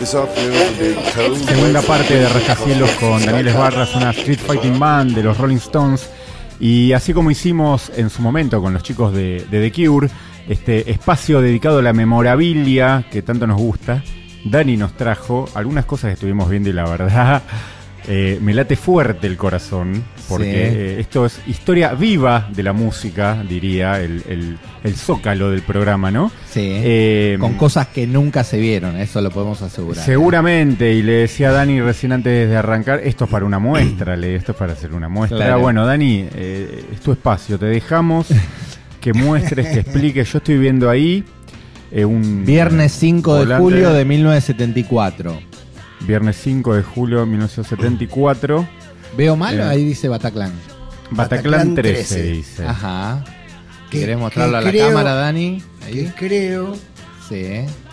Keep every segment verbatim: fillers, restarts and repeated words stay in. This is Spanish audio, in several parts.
Segunda parte de Rascacielos con Daniel Esbarras, una Street Fighting Band de los Rolling Stones. Y así como hicimos en su momento con los chicos de, de The Cure, este espacio dedicado a la memorabilia que tanto nos gusta, Dani nos trajo algunas cosas que estuvimos viendo y la verdad eh, me late fuerte el corazón, porque sí. eh, esto es historia viva de la música, diría, el, el, el zócalo del programa, ¿no? Sí, eh, con cosas que nunca se vieron, eso lo podemos asegurar. Seguramente, y le decía a Dani recién antes de arrancar, esto es para una muestra, le, esto es para hacer una muestra. Claro. Bueno, Dani, eh, es tu espacio, te dejamos que muestres, que expliques. Yo estoy viendo ahí eh, un... Viernes cinco de volante. julio de mil novecientos setenta y cuatro. Viernes cinco de julio de mil novecientos setenta y cuatro. ¿Veo mal? Eh, Ahí dice Bataclan. Bataclan trece, dice. Ajá. Que- ¿Querés mostrarlo a que la creo- cámara, Dani? Que Ahí. creo. Sí.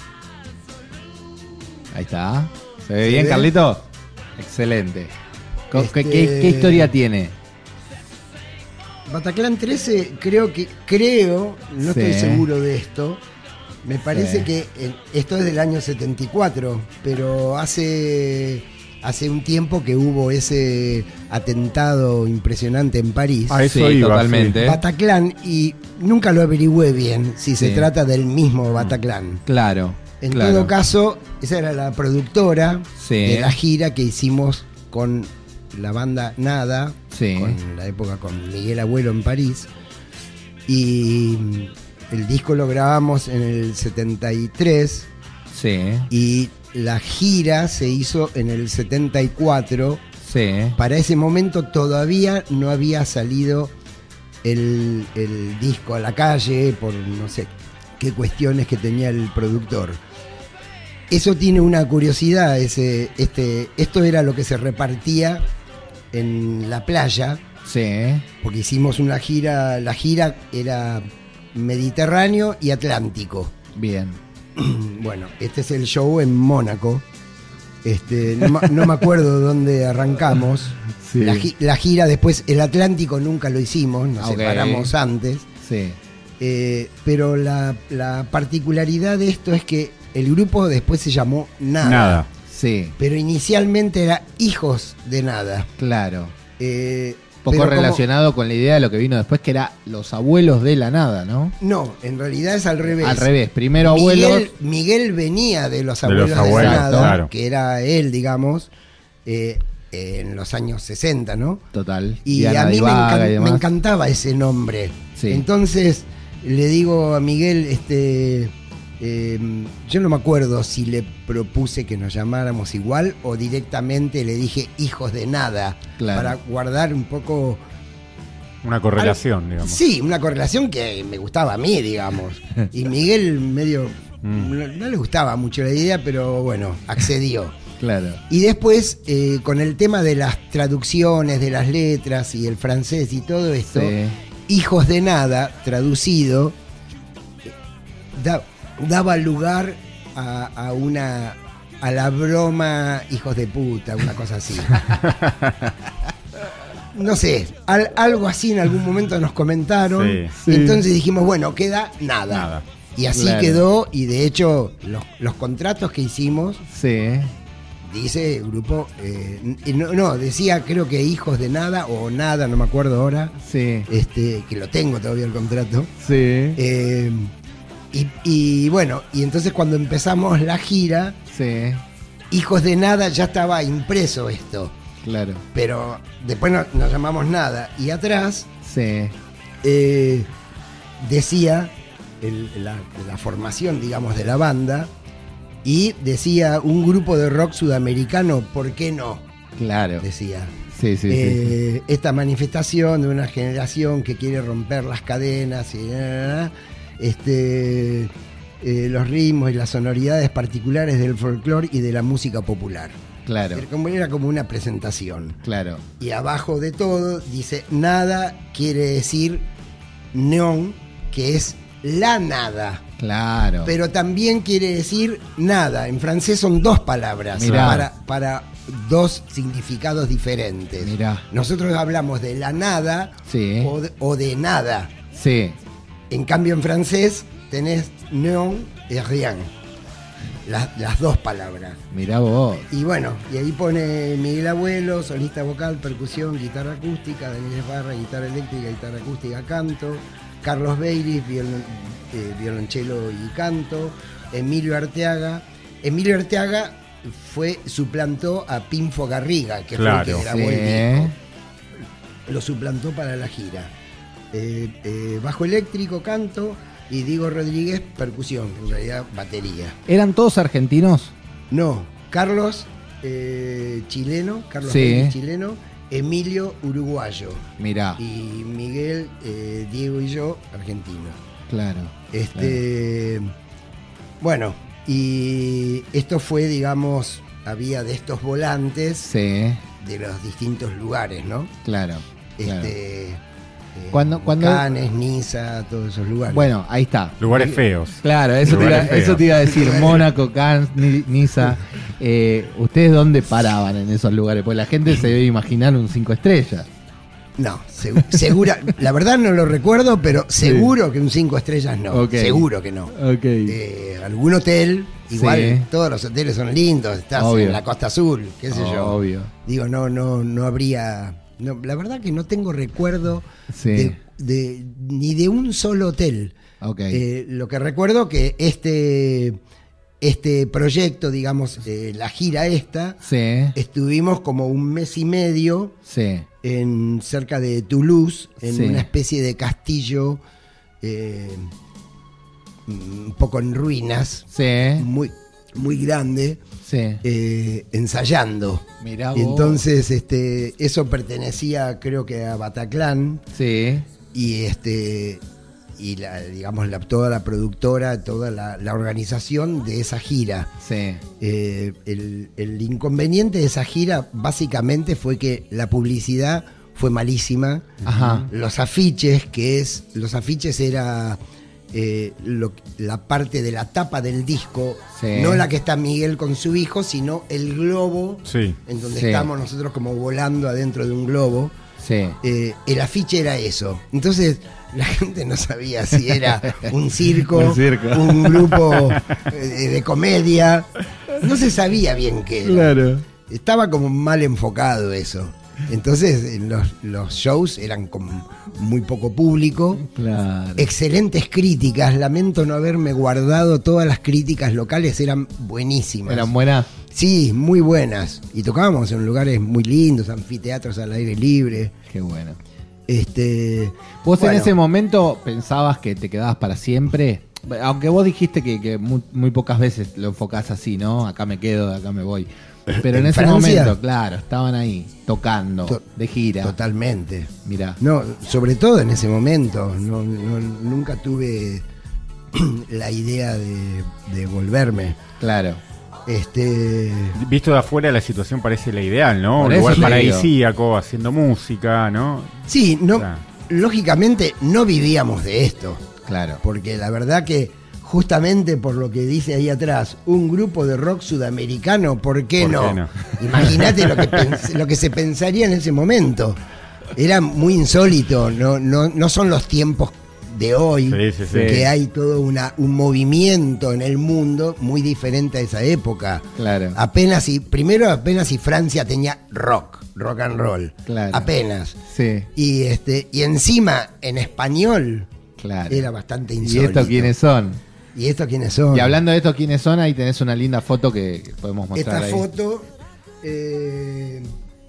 Ahí está. ¿Se ve ¿Se bien, ve? Carlito? Excelente. Co- Este- ¿Qué, qué- qué historia tiene? Bataclan trece, creo que, creo, no Sí. estoy seguro de esto. Me parece Sí. que en- esto es del año setenta y cuatro, pero hace, hace un tiempo que hubo ese atentado impresionante en París. A eso Sí, iba, totalmente. Bataclan, y nunca lo averigüé bien si se Sí. trata del mismo Bataclan. Claro. En claro. todo caso, esa era la productora Sí. de la gira que hicimos con la banda Nada, Sí. con la época con Miguel Abuelo en París. Y el disco lo grabamos en el setenta y tres Sí. y la gira se hizo en el setenta y cuatro. Sí. Para ese momento todavía no había salido el, el disco a la calle por no sé qué cuestiones que tenía el productor. Eso tiene una curiosidad, ese, este, esto era lo que se repartía en la playa, Sí. porque hicimos una gira, la gira era Mediterráneo y Atlántico. Bien. Bueno, este es el show en Mónaco. Este, no, ma- no me acuerdo dónde arrancamos. Sí. La, gi- la gira después, el Atlántico nunca lo hicimos, nos Ok. separamos antes. Sí. Eh, pero la, la particularidad de esto es que el grupo después se llamó Nada. Nada. Sí. Pero inicialmente era Hijos de Nada. Claro. Eh, Poco pero como- relacionado con la idea de lo que vino después, que era los abuelos de la nada, ¿no? No, en realidad es al revés. Al revés. Primero abuelos. Miguel, Miguel venía de los De abuelos los de, abuelos, Nada, claro. que era él, digamos, eh, en los años sesenta, ¿no? Total. Y Diana a mí de me, Vaga encan- y demás. me encantaba ese nombre. Sí. Entonces le digo a Miguel, este, eh, yo no me acuerdo si le propuse que nos llamáramos igual o directamente le dije Hijos de Nada, Claro. para guardar un poco... Una correlación, digamos. Sí, una correlación que me gustaba a mí, digamos. Y Miguel medio... Mm. No, no le gustaba mucho la idea, pero bueno, accedió. Claro. Y después, eh, con el tema de las traducciones, de las letras y el francés y todo esto, Sí. Hijos de Nada, traducido, da- daba lugar a, a una... a la broma Hijos de puta, una cosa así. No sé, al- algo así en algún momento nos comentaron. Sí. Sí. Entonces dijimos, bueno, queda nada. Nada. Y así Claro. quedó, y de hecho los, los contratos que hicimos, Sí. dice el grupo, eh, y no, no, decía creo que Hijos de Nada o Nada, no me acuerdo ahora, Sí. este, que lo tengo todavía el contrato. Sí. Eh, y, y bueno, y entonces cuando empezamos la gira, Sí. Hijos de Nada ya estaba impreso esto, Claro. pero después no, nos llamamos Nada. Y atrás Sí. eh, decía el- la, la formación, digamos, de la banda, y decía un grupo de rock sudamericano, ¿por qué no? Claro. Decía. Sí, sí, sí. Eh, esta manifestación de una generación que quiere romper las cadenas y eh, este, eh, los ritmos y las sonoridades particulares del folclore y de la música popular. Claro. Era como, era como una presentación. Claro. Y abajo de todo dice nada, quiere decir neón, que es la nada. Claro. Pero también quiere decir nada. En francés son dos palabras Mirá. para, para dos significados diferentes. Mirá. Nosotros hablamos de la nada Sí. o, de, o de nada. Sí. En cambio en francés tenés neon et rien. las, las dos palabras. Mirá vos. Y bueno, y ahí pone Miguel Abuelo, solista vocal, percusión, guitarra acústica, Daniel Esbarra, guitarra eléctrica, guitarra acústica, canto, Carlos Beiris, violon, eh, violonchelo y canto, Emilio Arteaga. Emilio Arteaga fue, suplantó a Pinfo Garriga, que claro. fue el que grabó Sí. el disco. Lo suplantó para la gira. Eh, eh, bajo eléctrico, canto, y Diego Rodríguez, percusión, en realidad batería. ¿Eran todos argentinos? No, Carlos, eh, chileno, Carlos Sí. Beiris, chileno, Emilio, uruguayo, Mirá, y Miguel, eh, Diego y yo, argentinos. claro. Este, bueno, y esto fue, digamos, había de estos volantes Sí, de los distintos lugares, ¿no? claro. claro. Este, eh, Cuando- cuando- Cannes, Niza, todos esos lugares. Bueno, ahí está. Lugares feos. Claro, eso te, iba, Lugares feos. eso te iba a decir. Mónaco, Cannes, Ni- Niza. Eh, ¿Ustedes dónde paraban en esos lugares? Pues la gente se debe imaginar un cinco estrellas. No, segu- segura, la verdad no lo recuerdo, pero seguro que un cinco estrellas no. Ok. Seguro que no. Ok. Eh, algún hotel, igual Sí. todos los hoteles son lindos, estás Obvio. en la Costa Azul, qué sé yo. Obvio. Digo, no, no, no habría. No, la verdad que no tengo recuerdo Sí. de, de- ni de un solo hotel. Ok. Eh, lo que recuerdo que este, este proyecto, digamos, eh, la gira esta, Sí. estuvimos como un mes y medio Sí. en cerca de Toulouse, en Sí. una especie de castillo eh, un poco en ruinas, Sí. muy, muy grande, Sí. eh, ensayando. Mirá Y vos. entonces este, eso pertenecía, creo que a Bataclan, Sí. y este y la, digamos la, toda la productora, toda la, la organización de esa gira. Sí. Eh, el, el inconveniente de esa gira básicamente fue que la publicidad fue malísima. Ajá. Los afiches, que es, los afiches era eh, lo- la parte de la tapa del disco, Sí. no la que está Miguel con su hijo, sino el globo, Sí. en donde Sí. estamos nosotros como volando adentro de un globo. Sí. Eh, el afiche era eso. Entonces la gente no sabía si era un circo, Un circo. un grupo eh, de comedia. No se sabía bien qué era. Claro. Estaba como mal enfocado eso. Entonces eh, los, los shows eran con muy poco público. Claro. Excelentes críticas. Lamento no haberme guardado todas las críticas locales. Eran buenísimas. ¿Eran buenas? Sí, muy buenas. Y tocábamos en lugares muy lindos, anfiteatros al aire libre. Qué bueno. Este, ¿Vos bueno, en ese momento pensabas que te quedabas para siempre? Aunque vos dijiste que, que muy, muy pocas veces lo enfocás así, ¿no? Acá me quedo, acá me voy. Pero en, ¿En ese Francia? momento, claro, estaban ahí, tocando, To- de gira. Totalmente. Mirá. No, sobre todo en ese momento. No, no- nunca tuve la idea de, de volverme. Claro. Este, Visto de afuera la situación parece la ideal, ¿no? Por Un eso lugar te digo. paradisíaco, haciendo música, ¿no? sí, no, Claro. lógicamente no vivíamos de esto. Claro. Porque la verdad que justamente por lo que dice ahí atrás, un grupo de rock sudamericano, ¿por qué ¿Por no? qué no? Imagínate lo que pens- lo que se pensaría en ese momento. Era muy insólito, no, no, no son los tiempos de hoy, Sí, sí, sí. que hay todo una, un movimiento en el mundo muy diferente a esa época. Claro. Apenas y, primero apenas si Francia tenía rock, rock and roll. Claro. Apenas. Sí, Y este, y encima en español claro. era bastante ¿Y insólito. estos quiénes son? ¿Y estos quiénes son? Y hablando de estos quiénes son, ahí tenés una linda foto que, que podemos mostrar Esta ahí. foto. eh,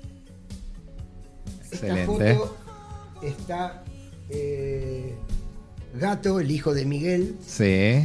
Excelente. Esta foto está eh, Gato, el hijo de Miguel, Sí.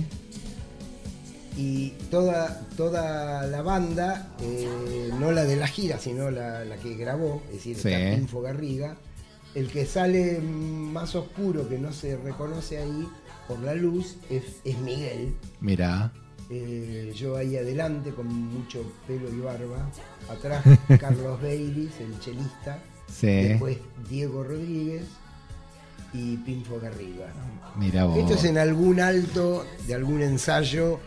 y toda, toda la banda, eh, no la de la gira, sino la, la que grabó, es decir, Sí. está Pinfo Garriga. El que sale más oscuro, que no se reconoce ahí por la luz, es, es Miguel. Mirá. Eh, yo ahí adelante con mucho pelo y barba. Atrás Carlos Beiris, el chelista. Sí. Después Diego Rodríguez y Pinfo Garriga. Mirá vos. Esto es en algún alto de algún ensayo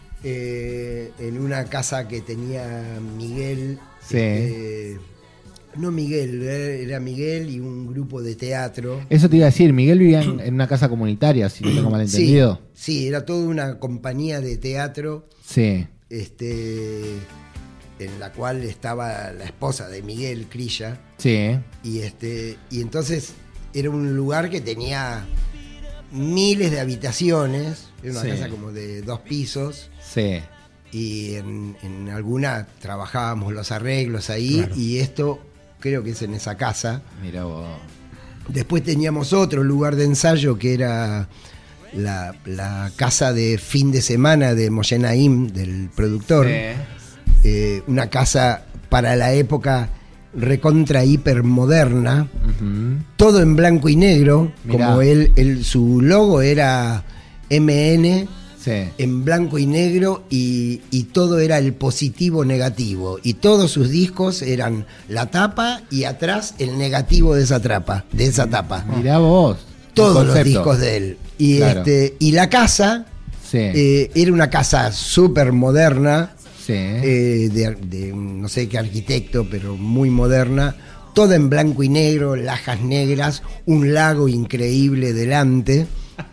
eh, en una casa que tenía Miguel Sí. este, No Miguel, era Miguel y un grupo de teatro. Eso te iba a decir, Miguel vivía en, en una casa comunitaria, si no tengo mal entendido. Sí, sí, era toda una compañía de teatro. Sí. Este, en la cual estaba la esposa de Miguel, Crilla. Sí. Y, este, y entonces era un lugar que tenía miles de habitaciones. Era una sí. casa como de dos pisos. Sí. Y en, en alguna trabajábamos los arreglos ahí. Claro. Y esto creo que es en esa casa. Mira vos. Después teníamos otro lugar de ensayo que era la, la casa de fin de semana de Moshe Naim, del productor. Sí. Eh, una casa para la época recontra hiper moderna, Uh-huh. todo en blanco y negro. Mirá. Como él, él, su logo era M N Sí. en blanco y negro y, y todo era el positivo negativo. Y todos sus discos eran la tapa y atrás el negativo de esa tapa, de esa tapa. Mirá vos. Todos el los concepto. discos de él. Y, Claro. este, y la casa Sí. eh, era una casa súper moderna, sí. eh, de, de no sé qué arquitecto, pero muy moderna, toda en blanco y negro, lajas negras, un lago increíble delante,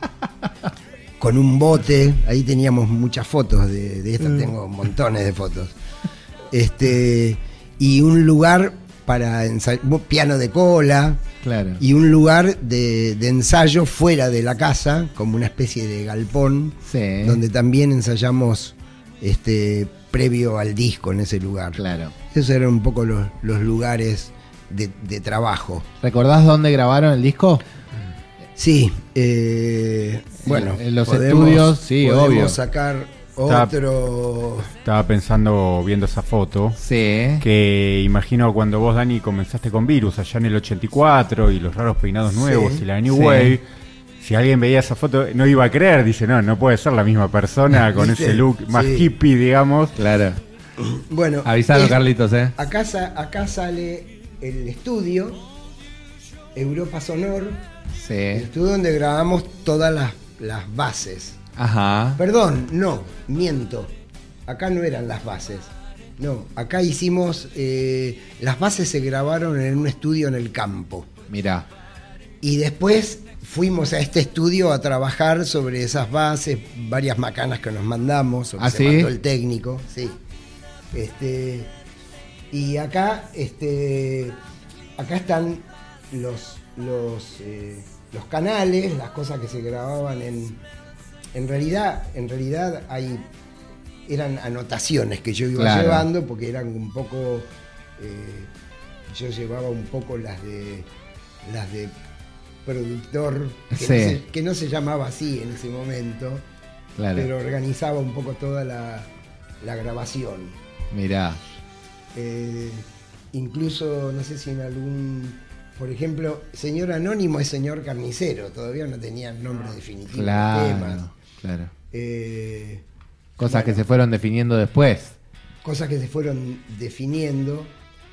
con un bote. Ahí teníamos muchas fotos de, de estas, tengo montones de fotos. Este, y un lugar para ensayar, piano de cola. Claro. Y un lugar de, de ensayo fuera de la casa, como una especie de galpón, Sí. donde también ensayamos este, previo al disco en ese lugar. Claro. Esos eran un poco los, los lugares de, de trabajo. ¿Recordás dónde grabaron el disco? Sí, eh, bueno, en los podemos- estudios, sí, podemos obvio. sacar Está- otro. Estaba pensando, viendo esa foto, Sí. que imagino cuando vos, Dani, comenzaste con Virus allá en el ochenta y cuatro y los raros peinados nuevos Sí, y la New sí. Wave, si alguien veía esa foto no iba a creer, dice, no, no puede ser la misma persona con ¿Viste? ese look más Sí. hippie, digamos. Claro. Bueno, Avisalo, es- Carlitos, ¿eh? Acá, sa- acá sale el estudio, Europa Sonor, el Sí. estudio donde grabamos todas las, las bases. Ajá. Perdón, no, miento. Acá no eran las bases. No, acá hicimos. eh, las bases se grabaron en un estudio en el campo. Mirá. Y después fuimos a este estudio a trabajar sobre esas bases, varias macanas que nos mandamos, o que ¿Ah, se sí? mandó el técnico, sí. Este, y acá, este, acá están los, los, eh, los canales, las cosas que se grababan en. En realidad, en realidad hay eran anotaciones que yo iba Claro. llevando porque eran un poco. eh, yo llevaba un poco las de las de productor, que, Sí. no se, que no se llamaba así en ese momento, Claro. pero organizaba un poco toda la, la grabación. Mirá. Eh, incluso, no sé si en algún, por ejemplo, señor Anónimo es señor Carnicero, todavía no tenía nombre definitivo de temas. Claro. Claro. Eh, Cosas bueno, que se fueron definiendo después. Cosas que se fueron definiendo.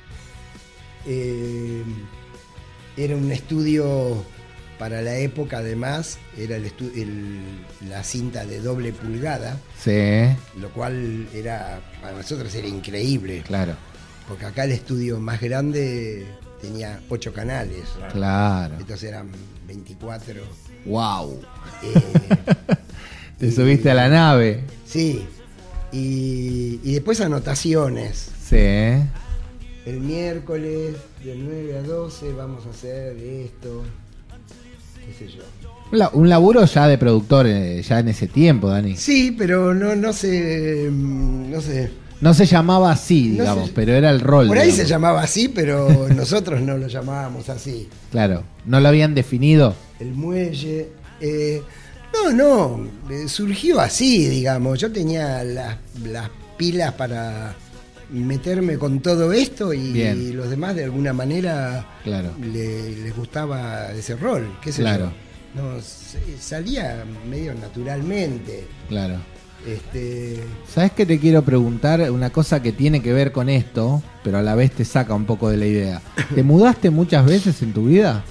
Eh, era un estudio para la época, además, era el estu- el- la cinta de doble pulgada, Sí. lo cual era para nosotros era increíble, Claro. porque acá el estudio más grande tenía ocho canales, Claro. estos eran veinticuatro. Wow. eh, Te y- subiste a la nave. Sí, y, y después anotaciones. Sí. El miércoles de nueve a doce vamos a hacer esto, qué sé yo. Un la- Un laburo ya de productor, eh, ya en ese tiempo, Dani. Sí, pero no, no sé, mm, no sé. No se llamaba así, No digamos, se- pero era el rol. Por ahí digamos. se llamaba así, pero nosotros no lo llamábamos así. Claro. ¿No lo habían definido? El muelle. eh, no, no, eh, surgió así, digamos. Yo tenía las, las pilas para meterme con todo esto y, Bien. los demás de alguna manera Claro. le- les gustaba ese rol, qué sé Claro. yo. No, se- salía medio naturalmente. Claro. Este, ¿Sabes qué te quiero preguntar? Una cosa que tiene que ver con esto, pero a la vez te saca un poco de la idea. ¿Te mudaste muchas veces en tu vida?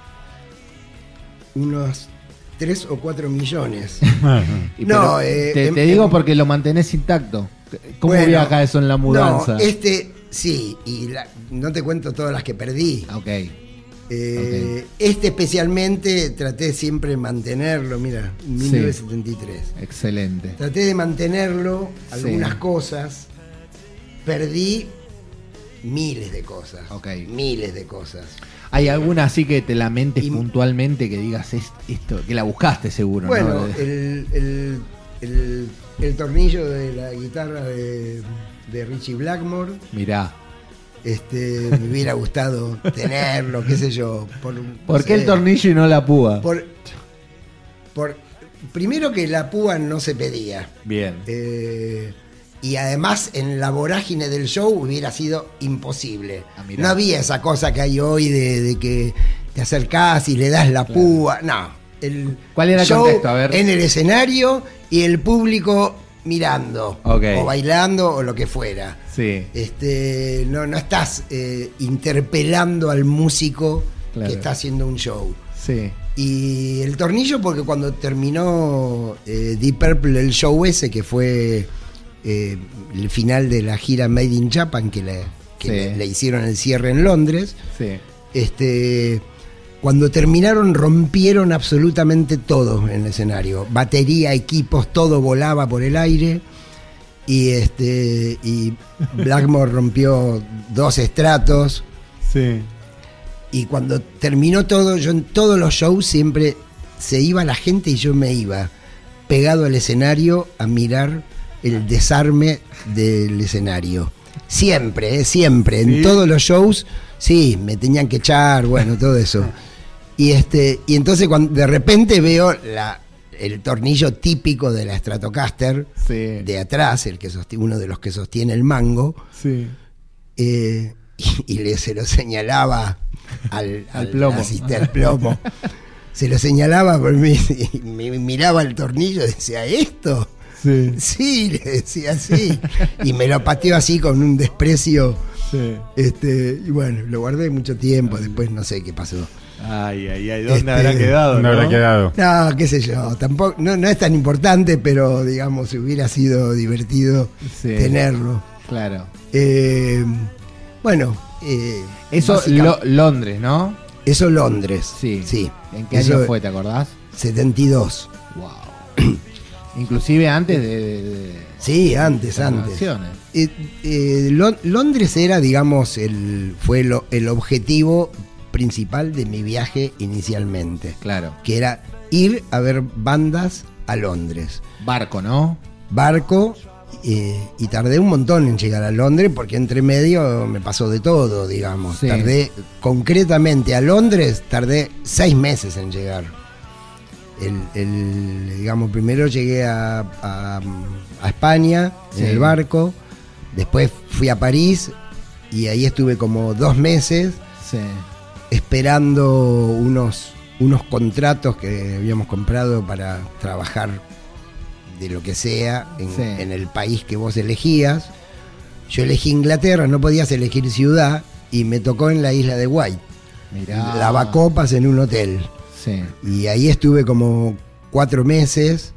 unos tres o cuatro millones. Y No, pero eh, te, em- te digo em- porque lo mantenés intacto. ¿Cómo Bueno, viaja eso en la mudanza? No, este, Sí, y la- no te cuento todas las que perdí. Ok. Eh, Ok. Este especialmente traté siempre de mantenerlo, mira, en mil novecientos setenta y tres. Excelente. Traté de mantenerlo, algunas Sí. cosas. Perdí miles de cosas. Ok. Miles de cosas. ¿Hay alguna así que te lamentes Y- puntualmente que digas "Es- esto, que la buscaste seguro, Bueno, ¿no? el, el, el, el tornillo de la guitarra de, de Richie Blackmore, Mirá. este, me hubiera gustado tenerlo, qué sé yo. Por, ¿Por no qué sé, el tornillo y no la púa? Por, por, primero que la púa no se pedía. Bien. Eh, y además en la vorágine del show hubiera sido imposible. Ah, mirá. No había esa cosa que hay hoy de, de que te acercás y le das la Claro. púa. No. El ¿Cuál era el show contexto? A ver. en el escenario y el público mirando. Ok. O bailando o lo que fuera. Sí. Este, no, no estás eh, interpelando al músico Claro. que está haciendo un show. Sí. Y el tornillo porque cuando terminó eh, Deep Purple el show ese que fue eh, el final de la gira Made in Japan que, le, que Sí. le, le hicieron el cierre en Londres, Sí. este, cuando terminaron rompieron absolutamente todo en el escenario, batería, equipos, todo volaba por el aire y este y Blackmore rompió dos estratos. Sí. Y cuando terminó todo, yo en todos los shows siempre se iba la gente y yo me iba pegado al escenario a mirar el desarme del escenario. Siempre, eh, siempre, ¿Sí? en todos los shows, sí, me tenían que echar, bueno, todo eso. Y este, y entonces cuando de repente veo la, el tornillo típico de la Stratocaster Sí. de atrás, el que sostiene, uno de los que sostiene el mango. Sí. Eh, y, y le, se lo señalaba al, Al plomo. asiste- al plomo. Se lo señalaba por mí y me miraba el tornillo y decía, ¿esto? Sí. Sí, le decía sí. Y me lo pateó así con un desprecio. Sí. Este, y bueno, lo guardé mucho tiempo, después no sé qué pasó. Ay, ay, ay. ¿Dónde Este, habrá quedado? ¿Dónde ¿no? habrá quedado? No, qué sé yo, tampoco, no, no es tan importante, pero digamos, hubiera sido divertido Sí. tenerlo. Claro. Eh, bueno, eh, Eso, básica- Lo- Londres, ¿no? Eso Londres. Sí. Sí. ¿En qué Eso- año fue, te acordás? setenta y dos. Wow. Inclusive antes de... de- de- Sí, antes, de las antes. naciones. Eh, eh, Lo- Londres era, digamos, el, fue lo- el objetivo principal de mi viaje inicialmente, Claro. que era ir a ver bandas a Londres. Barco, ¿no? Barco, eh, y tardé un montón en llegar a Londres porque entre medio me pasó de todo, digamos. Sí. Tardé, concretamente a Londres, tardé seis meses en llegar. El, el, digamos, primero llegué a, a- a España Sí. en el barco, después fui a París y ahí estuve como dos meses Sí. esperando unos, unos contratos que habíamos comprado para trabajar de lo que sea en, Sí. en el país que vos elegías. Yo elegí Inglaterra, no podías elegir ciudad y me tocó en la isla de White. Mirá. Lavacopas en un hotel. Sí. Y ahí estuve como cuatro meses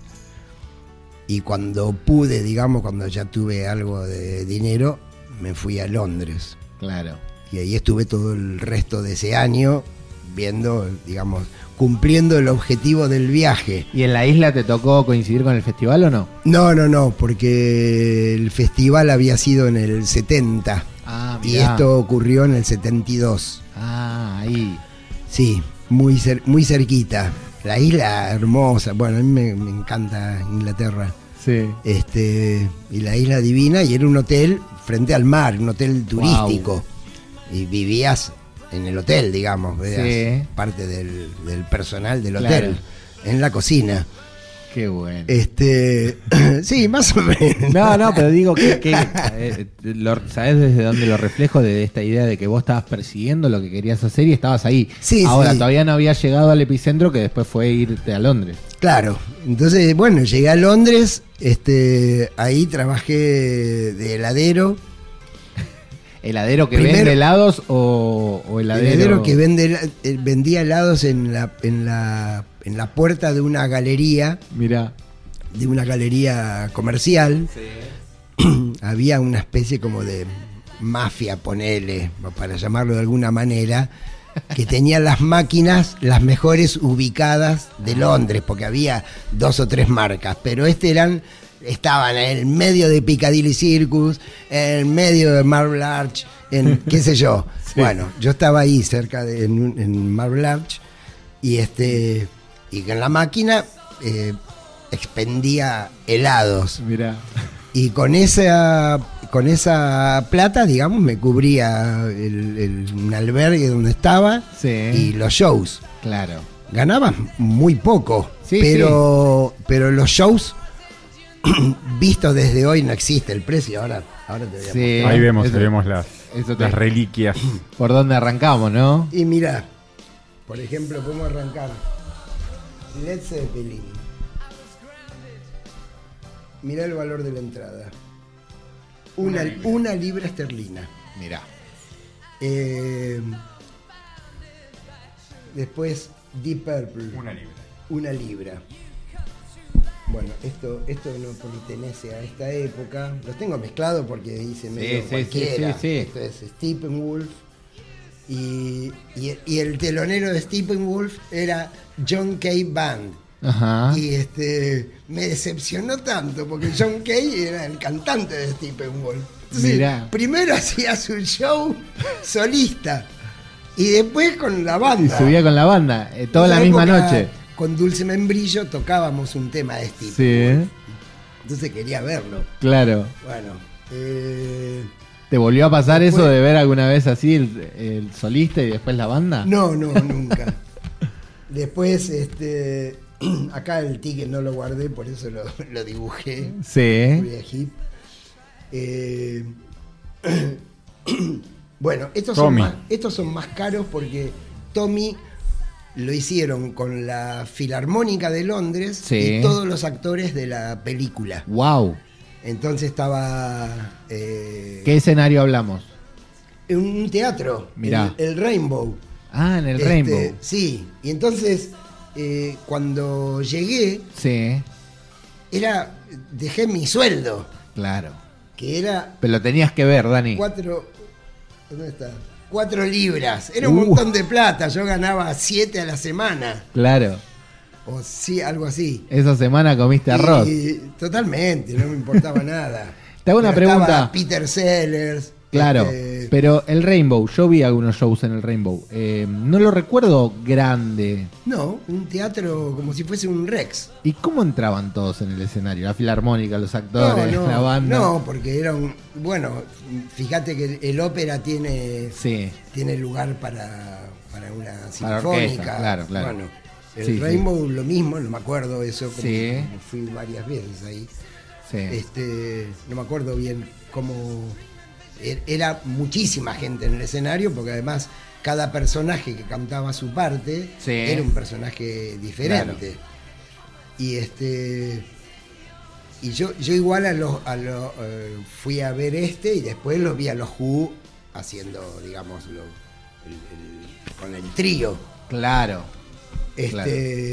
y cuando pude, digamos, cuando ya tuve algo de dinero, me fui a Londres. Claro. Y ahí estuve todo el resto de ese año viendo, digamos, cumpliendo el objetivo del viaje. ¿Y en la isla te tocó coincidir con el festival o no? No, no, no, porque el festival había sido en el setenta Ah, y mirá. esto ocurrió en el setenta y dos. Ah, ahí. Sí, muy, cer- muy cerquita. La isla hermosa, bueno, a mí me, me encanta Inglaterra. Sí. Este, y la isla divina, y era un hotel frente al mar, un hotel turístico. Y vivías en el hotel, digamos, veas, Sí. parte del, del personal del Claro. hotel, en la cocina. Qué bueno. Este, sí, más o menos. No, no, pero digo que, que eh, lo- ¿sabés desde dónde lo reflejo? De esta idea de que vos estabas persiguiendo lo que querías hacer y estabas ahí. Sí, Ahora, sí. todavía no había llegado al epicentro que después fue irte a Londres. Claro, entonces, bueno, llegué a Londres, este, ahí trabajé de heladero. ¿Heladero que Primero- vende helados o, o heladero? Heladero que vende, hela- eh, vendía helados en la, en la, en la puerta de una galería, Mirá. de una galería comercial. Había una especie como de mafia, ponele, para llamarlo de alguna manera, que tenía las máquinas las mejores ubicadas de Londres, porque había dos o tres marcas, pero este eran, estaban en el medio de Piccadilly Circus, en el medio de Marble Arch, en qué sé yo. Sí. Bueno, yo estaba ahí cerca de en, en Marble Arch y este y en la máquina eh, expendía helados. Mirá. Y con esa con esa plata, digamos, me cubría el, el, un albergue donde estaba, sí, y los shows. Claro. Ganabas muy poco, sí, pero, sí. pero los shows vistos desde hoy no existe el precio. Ahora, ahora te voy a sí, ahí vemos, eso, vemos las, eso te, las reliquias. ¿Por dónde arrancamos, no? Y mirá, por ejemplo, podemos arrancar Led Zeppelin. Mirá el valor de la entrada. Una, una, libra. una libra esterlina. Mirá. Eh, después Deep Purple. Una libra. Una libra. Bueno, esto, esto no pertenece a esta época. Los tengo mezclados porque dice medio sí, cualquiera. Sí, sí, sí. Esto es Steppenwolf. Y, y, y el telonero de Steppenwolf era John Kay Band. Ajá. Y este me decepcionó tanto porque John Kay era el cantante de Steppenwolf. Entonces, mirá, primero hacía su show solista y después con la banda. Y subía con la banda, eh, toda la misma noche. Con Dulce Membrillo tocábamos un tema de Steppenwolf. Sí. Entonces quería verlo. Claro. Bueno. Eh, ¿Te volvió a pasar después, eso de ver alguna vez así el, el solista y después la banda? No, no, nunca. Después, este... acá el ticket no lo guardé, por eso lo, lo dibujé. Sí. Eh, bueno, estos son, más, estos son más caros porque Tommy lo hicieron con la Filarmónica de Londres, sí, y todos los actores de la película. Wow. Entonces estaba... Eh, ¿Qué escenario hablamos? En un teatro. Mirá. El, el Rainbow. Ah, en el este, Rainbow. Sí, y entonces... Eh, cuando llegué, sí, era dejé mi sueldo. Claro. Que era... Pero lo tenías que ver, Dani. Cuatro... ¿Dónde está? Cuatro libras. Era un uh. montón de plata. Yo ganaba siete a la semana. Claro. O sí, algo así. Esa semana comiste arroz. Y, totalmente, no me importaba nada. Te hago una pero pregunta. Peter Sellers. Claro, este... pero el Rainbow, yo vi algunos shows en el Rainbow, eh, no lo recuerdo grande. No, un teatro como si fuese un Rex. ¿Y cómo entraban todos en el escenario? La filarmónica, los actores, no, no, la banda. No, porque era un... Bueno, fíjate que el ópera tiene, sí, tiene lugar para, para una para sinfónica. Orquesta, claro, claro. Bueno, el sí, Rainbow sí. lo mismo, no me acuerdo eso, como, sí, como fui varias veces ahí. Sí. Este, no me acuerdo bien cómo... Era muchísima gente en el escenario porque además cada personaje que cantaba su parte, sí, era un personaje diferente. Claro. Y este y yo yo igual a los a lo, uh, fui a ver este y después los vi a los Who haciendo, digamos, lo, el, el, con el trío. Claro. Este claro.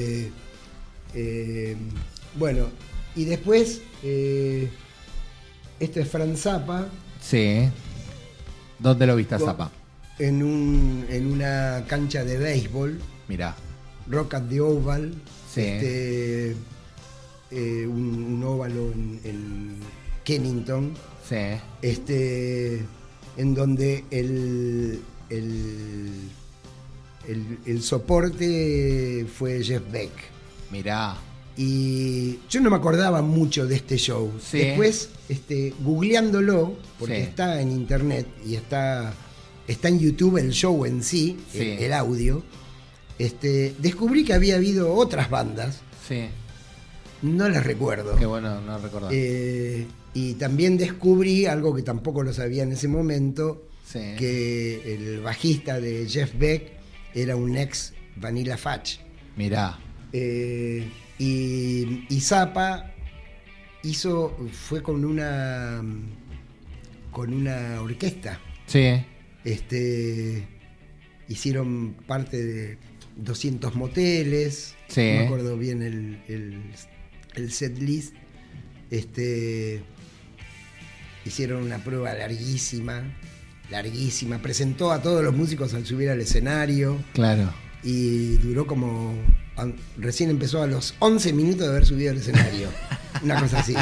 Eh, bueno, y después eh, esto es Frank Zappa. Sí. ¿Dónde lo viste a Zappa? En un en una cancha de béisbol. Mirá. Rock at the Oval. Sí. Este, eh, un, un óvalo en, en Kennington. Sí. Este, en donde el el, el el soporte fue Jeff Beck. Mirá. Y yo no me acordaba mucho de este show. Sí. Después, este, googleándolo, porque sí, está en internet y está, está en YouTube el show en sí, sí, el, el audio, este, descubrí que había habido otras bandas. Sí. No las recuerdo. Qué bueno, no recordaba. Eh, y también descubrí algo que tampoco lo sabía en ese momento, sí, que el bajista de Jeff Beck era un ex Vanilla Fudge. Mirá. Eh, Y, y Zappa hizo, fue con una con una orquesta. Sí. Este, hicieron parte de doscientos moteles. Sí. No me acuerdo bien el, el, el set list. Este, hicieron una prueba larguísima. larguísima. Presentó a todos los músicos al subir al escenario. Claro. Y duró como... Recién empezó a los once minutos de haber subido al escenario. Una cosa así.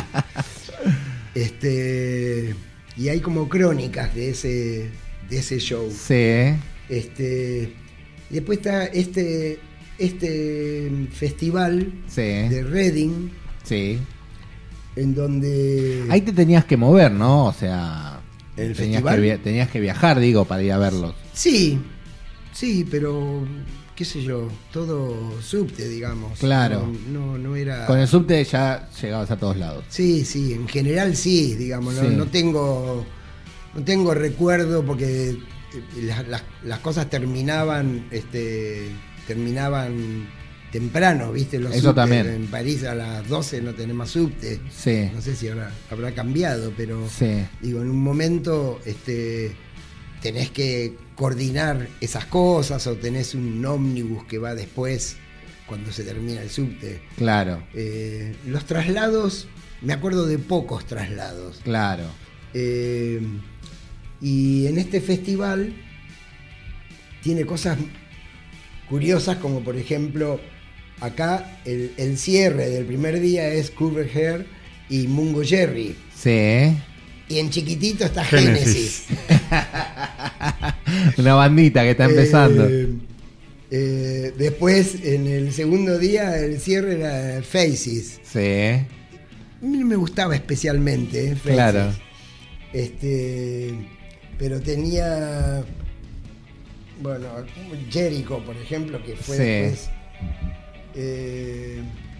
Este... Y hay como crónicas de ese, de ese show. Sí. Este... Y después está este, este festival Sí. de Reading, Sí. en donde... Ahí te tenías que mover, ¿no? O sea, ¿El tenías festival? que, via- tenías que viajar, digo, para ir a verlos. Sí, sí, pero qué sé yo, todo subte, digamos. Claro. No, no, no era... Con el subte ya llegabas a todos lados. Sí, sí, en general sí, digamos, no, Sí. no tengo no tengo recuerdo porque eh, las, las- las cosas terminaban este terminaban temprano, ¿viste? Los Eso subtes también. en París a las doce no tenés más subte. Sí. No sé si habrá, habrá cambiado, pero Sí. digo, en un momento este tenés que coordinar esas cosas o tenés un ómnibus que va después cuando se termina el subte. Claro, Eh, los traslados, me acuerdo de pocos traslados. claro. Eh, y en este festival tiene cosas curiosas como por ejemplo, acá el, el cierre del primer día es Cover Hair y Mungo Jerry. Sí. Y en chiquitito está Génesis. Génesis. Una bandita que está empezando. Eh, eh, después, en el segundo día, el cierre era Faces. Sí. A mí no me gustaba especialmente, eh, Faces. Claro. Este, pero tenía, bueno, Jericho, por ejemplo, que fue Sí. después. eh,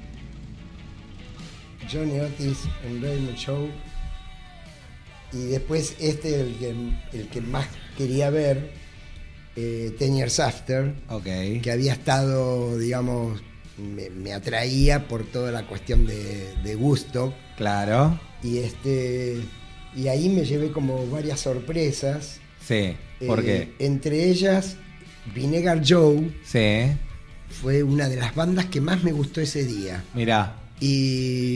Johnny Otis en Raymond Show. Y después este, el que, el que más quería ver, eh, Ten Years After, Ok. que había estado, digamos, me, me atraía por toda la cuestión de, de gusto. Claro. Y este y ahí me llevé como varias sorpresas. Sí. ¿Por Eh, qué? Entre ellas, Vinegar Joe Sí. fue una de las bandas que más me gustó ese día. Mirá. Y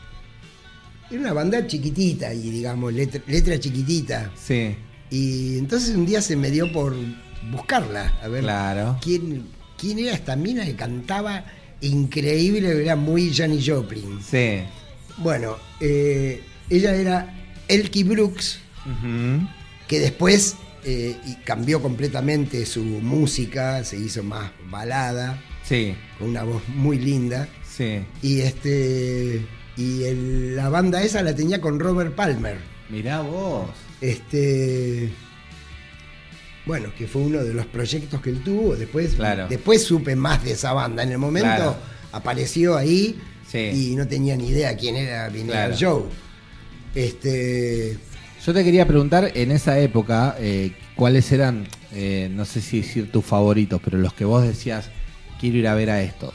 era una banda chiquitita y digamos, letra, letra chiquitita. Sí. Y entonces un día se me dio por buscarla, a ver Claro. quién, quién era esta mina que cantaba increíble, era muy Janis Joplin. Sí. Bueno, eh, ella era Elkie Brooks, Ujú. que después eh, y cambió completamente su música, se hizo más balada, Sí. con una voz muy linda. Sí. Y este y el- la banda esa la tenía con Robert Palmer. Mirá vos. Este bueno, que fue uno de los proyectos que él tuvo. Después, Claro. después supe más de esa banda. En el momento Claro. apareció ahí Sí. y no tenía ni idea quién era Vinegar Claro. Joe. Este Yo te quería preguntar, en esa época, eh, ¿cuáles eran, eh, no sé si decir tus favoritos, pero los que vos decías, quiero ir a ver a estos?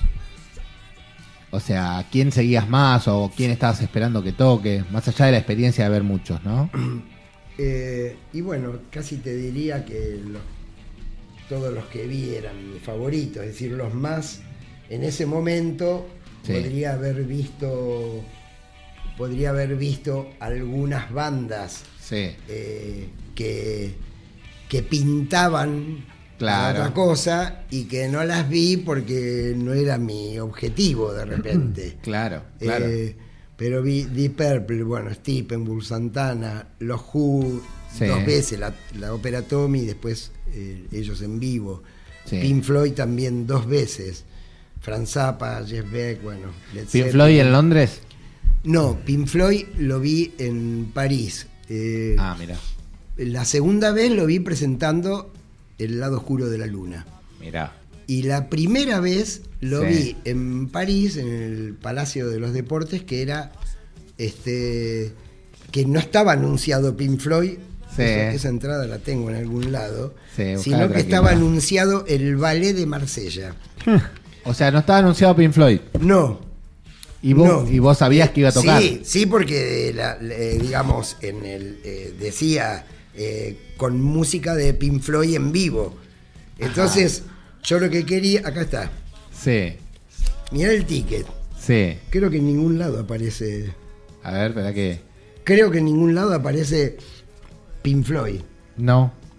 O sea, ¿quién seguías más o quién estabas esperando que toque? Más allá de la experiencia de ver muchos, ¿no? Eh, y bueno, casi te diría que los- todos los que vi eran mis favoritos, es decir, los más en ese momento Sí. podría haber visto podría haber visto algunas bandas Sí. eh, que, que pintaban Claro. otra cosa y que no las vi porque no era mi objetivo de repente. Claro, claro. Eh, pero vi Deep Purple, bueno, Steppenwolf, Santana, los Who, Sí. dos veces, la, la ópera Tommy y después eh, ellos en vivo. Sí. Pink Floyd también dos veces. Franz Zappa, Jeff Beck, bueno. Led ¿Pink Zeppelin. Floyd en Londres? No, Pink Floyd lo vi en París. Eh, Ah, mira, La segunda vez lo vi presentando El lado oscuro de la luna. mira. Y la primera vez lo Sí. vi en París, en el Palacio de los Deportes, que era este que no estaba anunciado Pink Floyd. Sí. Esa, esa entrada la tengo en algún lado. Sí, buscala sino que tranquila. estaba anunciado el ballet de Marsella. O sea, no estaba anunciado Pink Floyd. No. ¿Y vos, no. y vos sabías que iba a tocar? Sí, sí, porque la- eh, digamos, en el eh, decía eh, con música de Pink Floyd en vivo. Entonces, yo lo que quería, acá está. Sí, Mirá el ticket. sí. Creo que en ningún lado aparece. A ver, espera que... Creo que en ningún lado aparece Pink Floyd. No.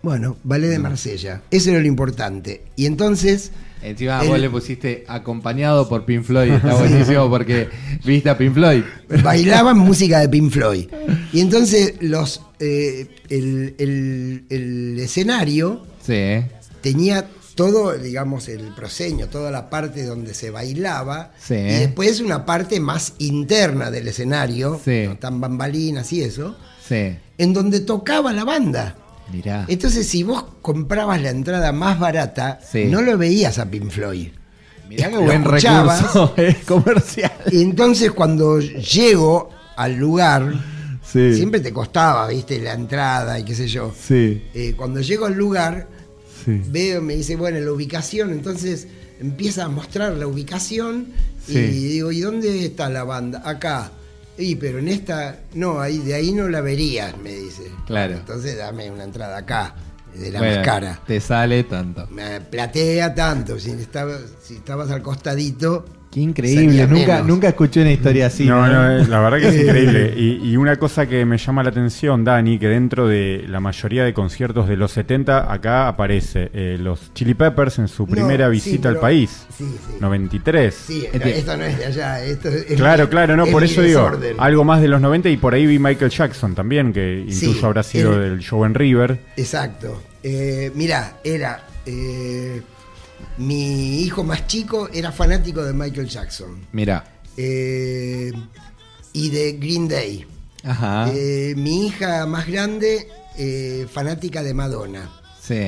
Bueno, Ballet de Marsella. Eso era lo importante. Y entonces... Encima el- vos le pusiste acompañado por Pink Floyd. Está buenísimo porque viste a Pink Floyd. bailaban música de Pink Floyd. Y entonces los eh, el, el- el escenario Sí, tenía todo, digamos, el proscenio, toda la parte donde se bailaba. Sí. Y después una parte más interna del escenario, Sí. no tan bambalinas y eso, sí. en donde tocaba la banda. Mirá. Entonces, si vos comprabas la entrada más barata, Sí. no lo veías a Pink Floyd. Mirá qué Lo buen escuchabas. recurso eh, comercial. Y entonces, cuando llego al lugar, Sí. siempre te costaba, viste, la entrada y qué sé yo. Sí, Eh, cuando llego al lugar, sí. veo, me dice, bueno, la ubicación, entonces empieza a mostrar la ubicación Sí. y digo, ¿y dónde está la banda? Acá. Y pero en esta, no, ahí de ahí no la verías, me dice. Claro. Entonces dame una entrada acá, de la Bueno, más cara. te sale tanto. Me platea tanto, si, estaba, si estabas al costadito. Qué increíble. salía Nunca, menos. nunca escuché una historia así. No, no, eh, la verdad que es increíble. Y, y una cosa que me llama la atención, Dani, que dentro de la mayoría de conciertos de los setenta, acá aparece eh, los Chili Peppers en su primera No, visita sí, al pero- país, Sí, sí. noventa y tres. Sí, Este- esto no es de allá, esto es Claro, claro, no, es por mi eso digo, desorden. algo más de los noventa, y por ahí vi Michael Jackson también, que incluso Sí, habrá sido el- del show en River. Exacto. Eh, mirá, era. eh, mi hijo más chico era fanático de Michael Jackson. Mira. eh, y de Green Day. Ajá. Eh, mi hija más grande, eh, fanática de Madonna. Sí.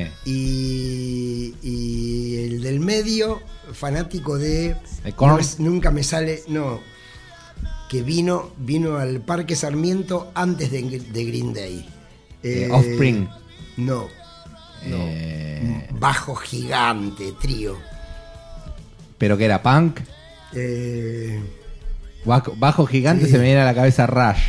Y, y el del medio, fanático de. ¿De Korn? no me- nunca me sale. No. Que vino, vino al Parque Sarmiento antes de, de Green Day. Eh, Offspring. No. No. Eh, Bajo gigante, trío. ¿Pero que era punk? Eh, Bajo, bajo gigante Sí. se me viene a la cabeza Rush.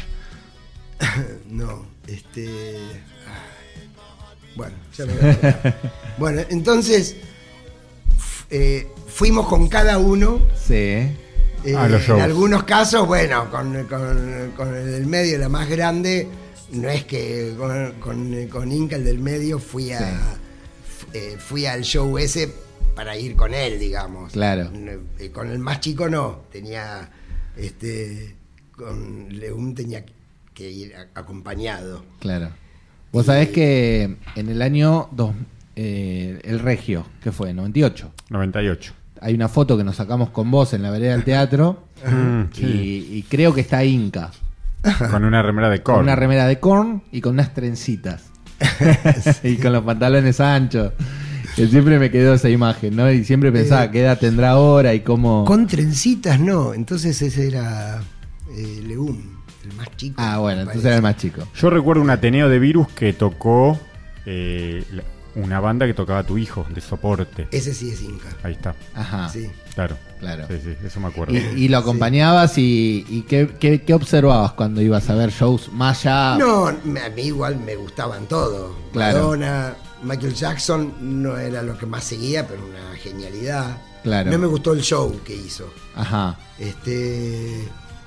no, este. ay, Bueno, ya me voy a acordar. Bueno, entonces. f- eh, fuimos con cada uno. Sí. Eh, Ah, los shows. en algunos casos, bueno, con, con- con el del medio, la más grande, no es que con, con, con Inca, el del medio, fui a f- eh, fui al show ese para ir con él, digamos. Claro. Eh, con el más chico no, tenía, este, con León tenía que ir a- acompañado. Claro. Vos sabés que en el año dos, eh, el Regio, ¿qué fue? noventa y ocho. noventa y ocho. Hay una foto que nos sacamos con vos en la vereda del teatro Mm, y, sí. y creo que está Inca. Con una remera de Con Korn. una remera de Korn y con unas trencitas. Y con los pantalones anchos. Que siempre me quedó esa imagen, ¿no? Y siempre pensaba Eh, qué edad tendrá ahora y cómo... Con trencitas no, entonces ese era eh, León, el más chico. Ah, bueno, me entonces parece. era el más chico. Yo recuerdo un Ateneo de Virus que tocó eh, la- una banda que tocaba Tu Hijo, de soporte. Ese sí es Inca. Ahí está, Ajá, Sí. claro. claro. Sí, sí, eso me acuerdo. Y, y lo acompañabas y, y ¿qué, qué, qué observabas cuando ibas a ver shows más allá? No, me- a mí igual me gustaban todos. Claro. Madonna, Michael Jackson no era lo que más seguía, pero una genialidad. Claro. No me gustó el show que hizo. Ajá, Este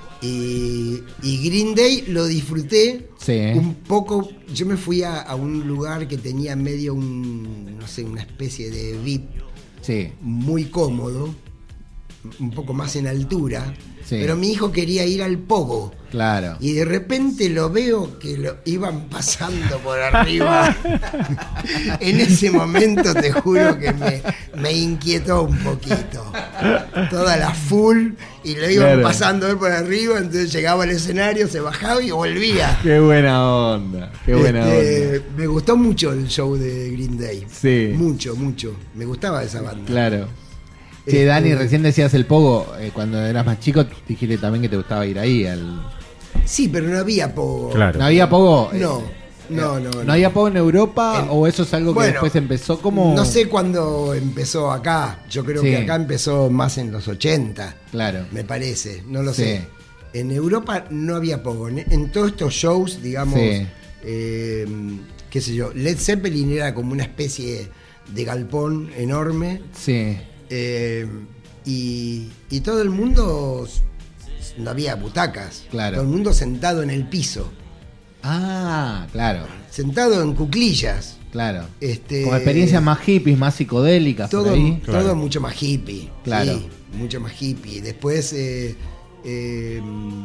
y, y Green Day lo disfruté sí. un poco. Yo me fui a, a un lugar que tenía medio un, no sé, una especie de V I P Sí, muy cómodo, un poco más en altura. Sí. Pero mi hijo quería ir al pogo. claro. Y de repente lo veo que lo iban pasando por arriba. En ese momento te juro que me, me inquietó un poquito. Toda la full y lo iban Claro. pasando él por arriba, entonces llegaba al escenario, se bajaba y volvía. Qué buena onda, qué buena Este, onda. me gustó mucho el show de Green Day. Sí. Mucho, mucho. Me gustaba esa banda. Claro. Este- Che, Dani, recién decías el pogo, eh, cuando eras más chico dijiste también que te gustaba ir ahí. Al... Sí, pero no había pogo. Claro. ¿No había pogo? Eh, No, no, no. ¿No había pogo en Europa En- o eso es algo que Bueno, después empezó como...? No sé cuándo empezó acá. Yo creo Sí. que acá empezó más en los ochenta, Claro. me parece. No lo Sí. sé. En Europa no había pogo. En, en todos estos shows, digamos, Sí. eh, qué sé yo, Led Zeppelin era como una especie de galpón enorme. Sí, eh, y, y todo el mundo, no había butacas. Claro. Todo el mundo sentado en el piso. ah, claro. Sentado en cuclillas. Claro. Este, Como experiencias más hippies, más psicodélicas. todo, por ahí. todo Claro. mucho más hippie. Claro. Sí, mucho más hippie. Después, eh, eh,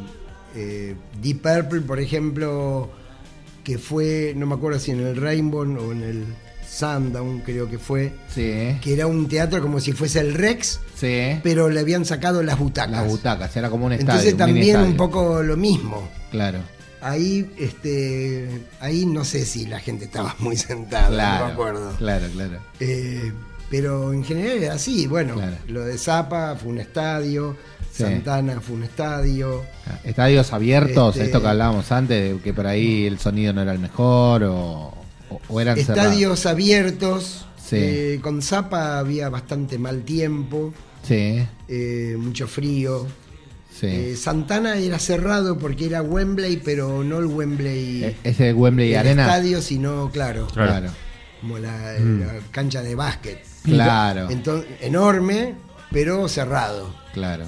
eh, Deep Purple, por ejemplo, que fue, no me acuerdo si en el Rainbow o en el Sundown, creo que fue, Sí. que era un teatro como si fuese el Rex, Sí. pero le habían sacado las butacas. Las butacas, era como un estadio. Entonces un mini también estadio. un poco lo mismo. Claro. Ahí, este, ahí no sé si la gente estaba muy sentada, Claro. no me acuerdo. Claro, claro. Eh, pero en general era así. Bueno, Claro. lo de Zappa fue un estadio, Sí. Santana fue un estadio. Estadios abiertos, Este- esto que hablábamos antes, de que por ahí el sonido no era el mejor o, o- o eran cerrados. Estadios abiertos. Sí. Eh, con Zappa había bastante mal tiempo, Sí, eh, mucho frío. sí. Eh, Santana era cerrado porque era Wembley, pero no el Wembley E- Ese Wembley el Arena. estadio, sino, claro, Claro. Claro, como la, Mm. la cancha de básquet. claro, Entonces, enorme, pero cerrado. claro.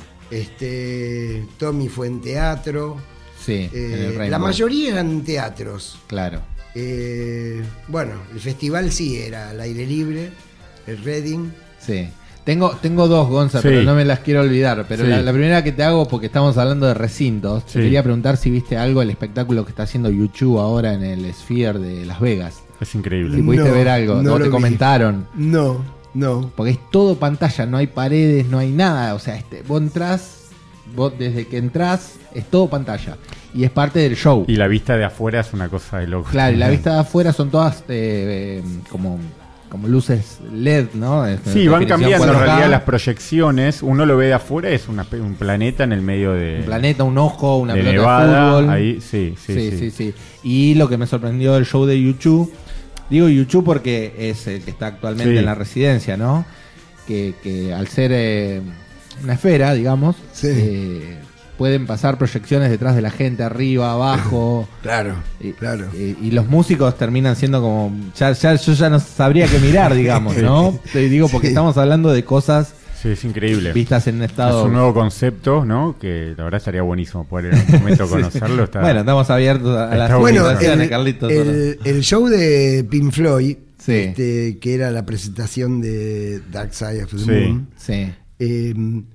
Este, Tommy fue en teatro. Sí, Eh, en el Rainbow. la mayoría eran teatros. Claro. Eh, bueno, el festival sí era al aire libre, el Reading. Sí. Tengo, tengo dos, Gonza, Sí. pero no me las quiero olvidar. Pero Sí. la, la primera que te hago, porque estamos hablando de recintos, te Sí. quería preguntar si viste algo del espectáculo que está haciendo YouTube ahora en el Sphere de Las Vegas. Es increíble. Si pudiste No, ver algo, no o lo te vi. comentaron. No, no. Porque es todo pantalla, no hay paredes, no hay nada. O sea, este, vos entrás, vos desde que entrás, es todo pantalla. Y es parte del show. Y la vista de afuera es una cosa de loco. Claro, y la vista de afuera son todas eh, eh, como, como luces L E D, ¿no? Este, Sí, van definición cambiando en cuatro K, realidad las proyecciones. Uno lo ve de afuera, es una, un planeta en el medio de, Un planeta, un ojo, una de pelota Nevada. de fútbol. Ahí, sí, sí, Sí, sí. sí, sí. Y lo que me sorprendió del show de YouTube, digo YouTube porque es el que está actualmente Sí. en la residencia, ¿no? Que, que al ser eh, una esfera, digamos, Sí. eh, pueden pasar proyecciones detrás de la gente, arriba, abajo. Claro, Y, claro. y- y los músicos terminan siendo como. Ya, ya, yo ya no sabría qué mirar, digamos, ¿no? Te digo, porque Sí. estamos hablando de cosas Sí, es increíble. vistas en un Es estado. un nuevo concepto, ¿no? Que la verdad estaría buenísimo poder en algún momento conocerlo. Está, Bueno, estamos abiertos a, a las Está Bueno, invitaciones, el, Carlitos. el- el show de Pink Floyd, Sí. este, que era la presentación de Dark Side of the Sí. Moon, Sí. eh,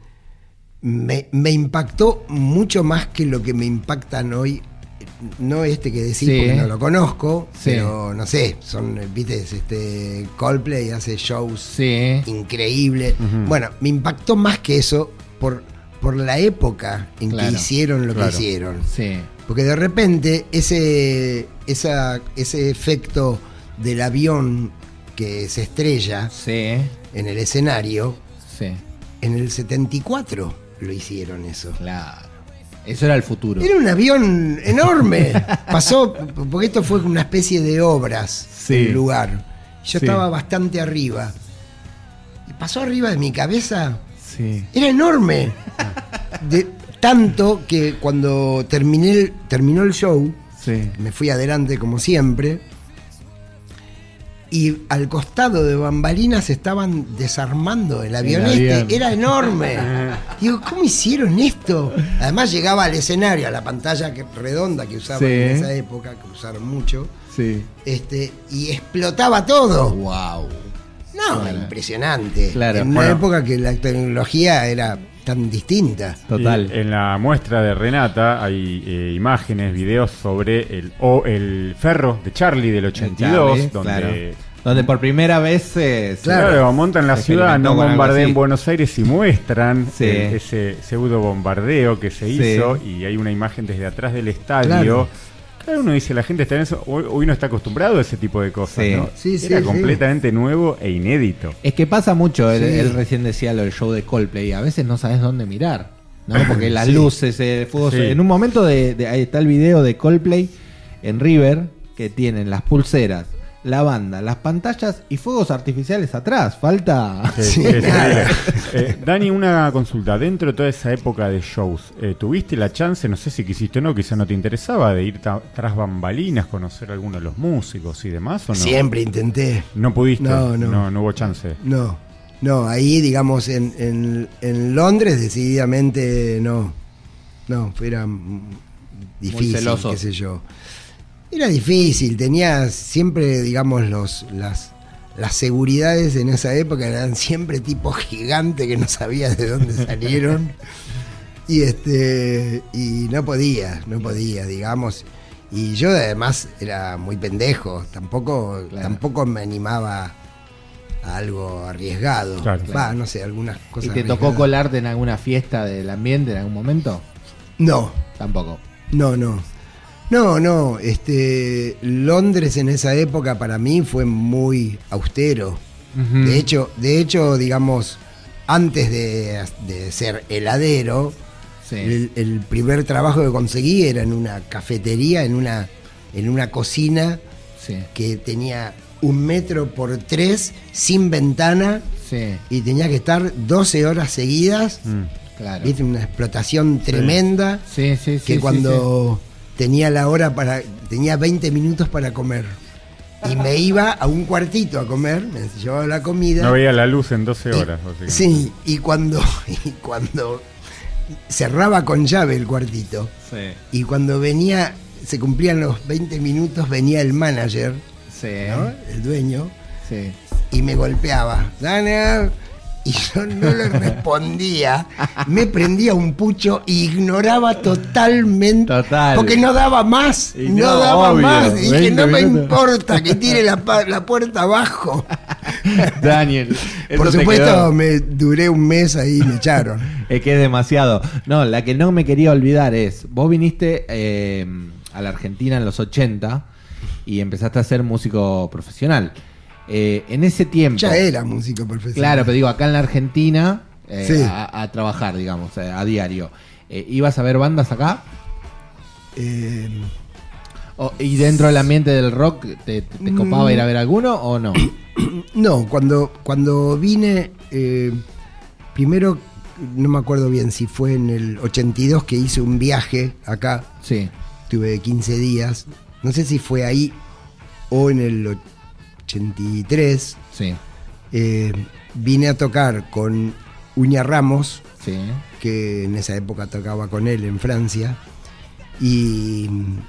me, me impactó mucho más que lo que me impactan hoy. No este que decís, Sí. porque no lo conozco, Sí. pero no sé, son, viste, este Coldplay hace shows Sí. increíbles. Ujú. Bueno, me impactó más que eso por, por la época en Claro, que hicieron lo claro. que hicieron. Sí. Porque de repente ese, esa, ese efecto del avión que se estrella Sí. en el escenario, Sí. en el setenta y cuatro lo hicieron eso. Claro. Eso era el futuro. Era un avión enorme. Pasó, porque esto fue una especie de obras Sí. el lugar. Yo Sí. estaba bastante arriba. Y pasó arriba de mi cabeza. Sí. Era enorme. De, tanto que cuando terminé el- terminó el show, Sí. me fui adelante como siempre. Y al costado de bambalinas estaban desarmando el avión El este. avión. Era enorme. Digo, ¿cómo hicieron esto? Además llegaba al escenario, a la pantalla que, redonda que usaban Sí. en esa época, que usaron mucho, Sí. este, y explotaba todo. Wow. No, Claro. impresionante. Claro, en una bueno. época que la tecnología era tan distinta. Total. Y en la muestra de Renata hay eh, imágenes, videos sobre el, o el ferro de Charlie del ochenta y dos, Charlie, donde claro. Donde por primera vez eh, se- Claro. Claro, montan la Se ciudad, experimentó no con algo bombardean así. Buenos Aires y muestran Sí. eh, ese pseudo bombardeo que se Sí. hizo y hay una imagen desde atrás del estadio. Claro. Claro, uno dice, la gente está en eso, hoy, hoy no está acostumbrado a ese tipo de cosas, Sí. ¿no? Sí, sí, Era sí. completamente nuevo e inédito. Es que pasa mucho, él, Sí. él recién decía lo del show de Coldplay, a veces no sabes dónde mirar, ¿no? Porque las Sí. luces, el fuego, Sí. en un momento de, de- ahí está el video de Coldplay en River, que tienen las pulseras, la banda, las pantallas y fuegos artificiales atrás, falta... Sí, Sí, sí, es nada. increíble. Eh, Dani, una consulta. Dentro de toda esa época de shows, eh, ¿tuviste la chance, no sé si quisiste o no, quizá no te interesaba, de ir ta- tras bambalinas, conocer a alguno de los músicos y demás, o no? Siempre intenté. ¿No pudiste? No, no. No, no hubo chance. No, no, ahí digamos en, en, en Londres decididamente no. No, era mm, difícil, celoso. qué sé yo. Era difícil, tenía siempre, digamos, los, las, las seguridades en esa época eran siempre tipos gigantes que no sabías de dónde salieron. Y este y no podía, no podía, digamos. Y yo además era muy pendejo, tampoco, claro. tampoco me animaba a algo arriesgado. Claro, Va, claro. no sé, algunas cosas. ¿Y te arriesgadas. Tocó colarte en alguna fiesta del ambiente en algún momento? No. Tampoco. No, no. No, no, este Londres en esa época para mí fue muy austero. Uh-huh. De hecho, de hecho, digamos, antes de, de ser heladero, sí. el, el primer trabajo que conseguí era en una cafetería, en una, en una cocina sí. que tenía un metro por tres, sin ventana, sí. y tenía que estar doce horas seguidas. Mm, claro. ¿Viste? Una explotación tremenda. Sí, sí, sí. Que sí, cuando sí. tenía la hora para. Tenía veinte minutos para comer. Y me iba a un cuartito a comer, me llevaba la comida. No veía la luz en doce horas. Y, sí, y cuando, y cuando cerraba con llave el cuartito, sí. y cuando venía, se cumplían los veinte minutos, venía el manager, sí. ¿no? El dueño, sí. y me golpeaba. ¡Dana! Y yo no le respondía, me prendía un pucho e ignoraba totalmente, Total. porque no daba más, y no, no daba obvio, más, y dije, no me importa que tire la, la puerta abajo. Daniel, por supuesto me duré un mes ahí y me echaron. Es que es demasiado. No, la que no me quería olvidar es, vos viniste eh, a la Argentina en los ochenta y empezaste a ser músico profesional. Eh, en ese tiempo ya era músico profesional. Claro, pero digo, acá en la Argentina eh, sí. a, a trabajar, digamos, a, a diario. Eh, ¿Ibas a ver bandas acá? Eh, o, ¿Y dentro del ambiente del rock te, te copaba mm, ir a ver alguno o no? No, cuando, cuando vine, eh, primero no me acuerdo bien si fue en el ochenta y dos que hice un viaje acá. Sí. Tuve quince días. No sé si fue ahí o en el ochenta y tres. Sí. Eh, vine a tocar con Uña Ramos, sí. que en esa época tocaba con él en Francia, y,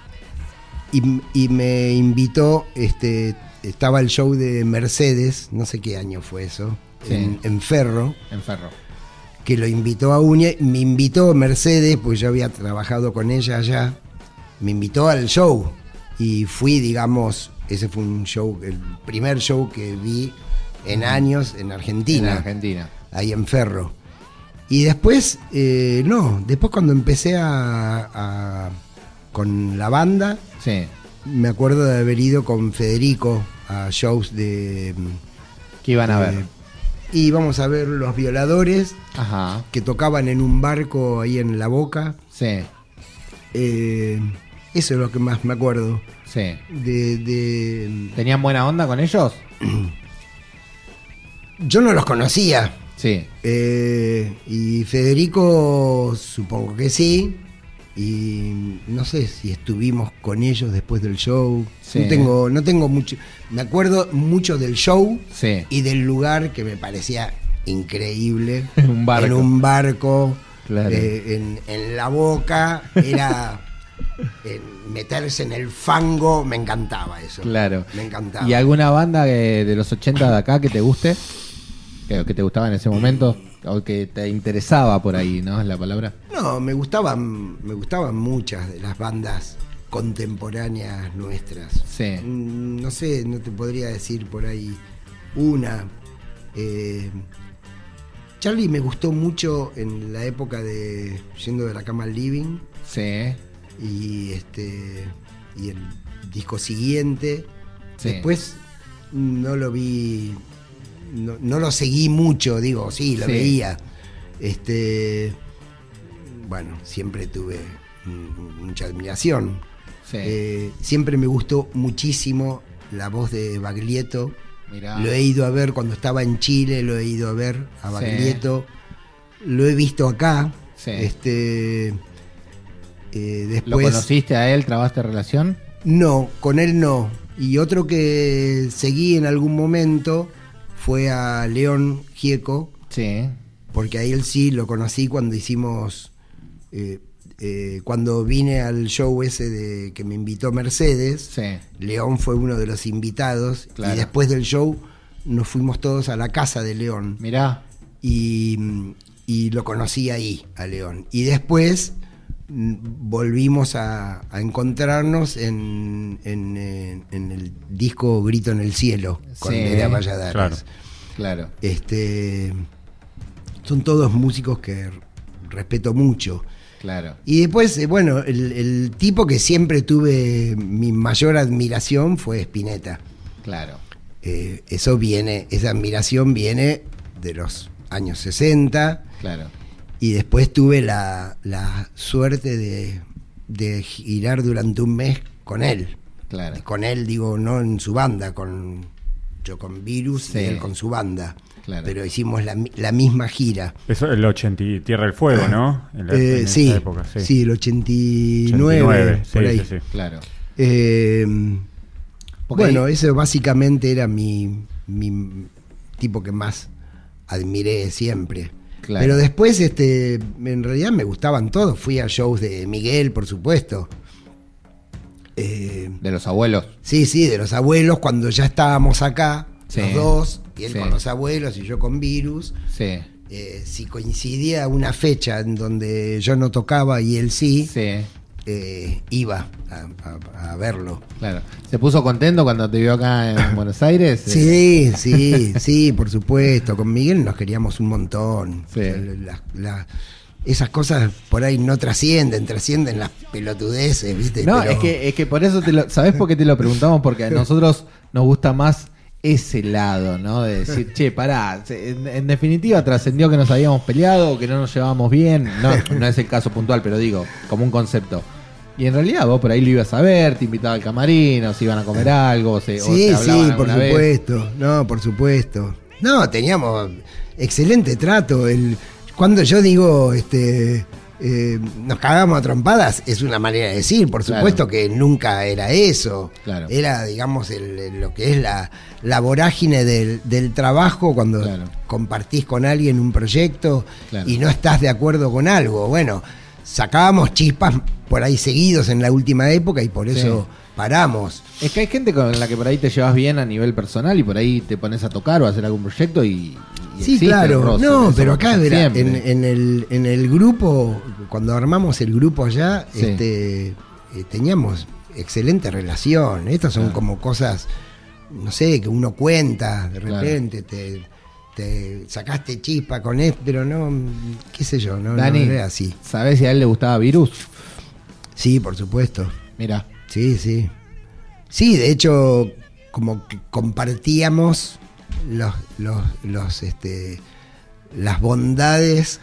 y, y me invitó, este, estaba el show de Mercedes, no sé qué año fue eso, sí. en, en Ferro. En Ferro. Que lo invitó a Uña, me invitó Mercedes, pues yo había trabajado con ella allá, me invitó al show, y fui, digamos, ese fue un show, el primer show que vi en años en Argentina. En Argentina. Ahí en Ferro. Y después, eh, no, después cuando empecé a, a con la banda, sí. me acuerdo de haber ido con Federico a shows de... ¿Qué iban a ver? Y íbamos a ver Los Violadores, ajá. que tocaban en un barco ahí en La Boca. Sí. Eh, eso es lo que más me acuerdo. Sí. De, de... ¿Tenían buena onda con ellos? Yo no los conocía. Sí. Eh, y Federico, supongo que sí. Y no sé si estuvimos con ellos después del show. Sí. No tengo, no tengo mucho. Me acuerdo mucho del show, sí. y del lugar que me parecía increíble. En un barco. En un barco. Claro. Eh, en, en La Boca. Era. En meterse en el fango, me encantaba eso. Claro. Me encantaba. ¿Y alguna banda que, de los ochenta de acá que te guste? Que, que te gustaba en ese momento, o que te interesaba por ahí, ¿no? Es la palabra. No, me gustaban, me gustaban muchas de las bandas contemporáneas nuestras. Sí. No sé, no te podría decir por ahí una. Eh, Charlie me gustó mucho en la época de Yendo de la Cama al Living. Sí. Y este y el disco siguiente. Sí. Después no lo vi, no, no lo seguí mucho, digo, sí, lo sí. veía. Este, bueno, siempre tuve mucha admiración. Sí. Eh, siempre me gustó muchísimo la voz de Baglietto. Mirá. Lo he ido a ver cuando estaba en Chile, lo he ido a ver a Baglietto. Sí. Lo he visto acá. Sí. Este Eh, después, ¿Lo conociste a él? ¿Trabaste relación? No, con él no. Y otro que seguí en algún momento fue a León Gieco. Sí. Porque a él sí lo conocí cuando hicimos... Eh, eh, cuando vine al show ese de que me invitó Mercedes, Sí. León fue uno de los invitados, Claro. y después del show nos fuimos todos a la casa de León. Mirá. Y, y lo conocí ahí, a León. Y después mm, volvimos a, a encontrarnos en, en, en- en el disco Grito en el Cielo, con Sí, Nerea Valladares. claro. Claro. Este, son todos músicos que respeto mucho. Claro. Y después, eh, bueno, el, el tipo que siempre tuve mi mayor admiración fue Spinetta. Claro. Eh, eso viene, esa admiración viene de los años sesenta. Claro. Y después tuve la, la suerte de, de girar durante un mes con él. Claro. Con él, digo, no en su banda, con yo con Virus Sí. y él con su banda. Claro. Pero hicimos la, mi- la misma gira. Eso es el ochenta y Tierra del Fuego, ¿no? En la, Eh, en esa sí, época, sí. sí, el ochenta y nueve, ochenta y nueve, por sí, ahí. sí, sí. Claro. Eh, Porque bueno, ahí- ese básicamente era mi, mi tipo que más admiré siempre. Claro. Pero después, este, en realidad me gustaban todos. Fui a shows de Miguel, por supuesto. Eh, de los abuelos. sí, sí, de los abuelos, cuando ya estábamos acá, Sí. los dos, y él Sí. con los abuelos y yo con Virus. Sí. Eh, si coincidía una fecha en donde yo no tocaba y él sí, Sí. eh, iba a, a- a verlo. Claro. ¿Se puso contento cuando te vio acá en Buenos Aires? Sí, sí, sí, por supuesto. Con Miguel nos queríamos un montón. Sí. La- la- esas cosas por ahí no trascienden, trascienden las pelotudeces, ¿viste? No, Pero- es que, es que por eso te lo. ¿Sabés por qué te lo preguntamos? Porque a nosotros nos gusta más ese lado, ¿no? De decir, che, pará. se- En, en definitiva, trascendió que nos habíamos peleado, que no nos llevábamos bien. No, no es el caso puntual, pero digo, como un concepto. Y en realidad vos por ahí lo ibas a ver, te invitaba al camarín, o se iban a comer algo, o se, o Sí, se hablaban sí, por alguna vez. supuesto. No, por supuesto. No, teníamos excelente trato. El, cuando yo digo, este, eh, nos cagamos a trompadas, es una manera de decir. Por Claro. supuesto que nunca era eso. Claro. Era, digamos, el- el- lo que es la, la vorágine del, del trabajo cuando Claro. compartís con alguien un proyecto Claro. y no estás de acuerdo con algo. Bueno, sacábamos chispas por ahí seguidos en la última época y por eso Sí. paramos. Es que hay gente con la que por ahí te llevas bien a nivel personal y por ahí te pones a tocar o a hacer algún proyecto y. y Sí, existe claro. el roce. No, Eso pero pasa acá verá, siempre. en, en el, en el grupo, cuando armamos el grupo allá, Sí. este, eh, teníamos excelente relación. Estas son Claro. como cosas, no sé, que uno cuenta, de Claro. repente te, te sacaste chispa con esto, pero no, qué sé yo, no, Dani, no era así. ¿sabés si a él le gustaba Virus? Sí, por supuesto. Mira. Sí, sí. Sí, de hecho, como que compartíamos los, los, los, este, las bondades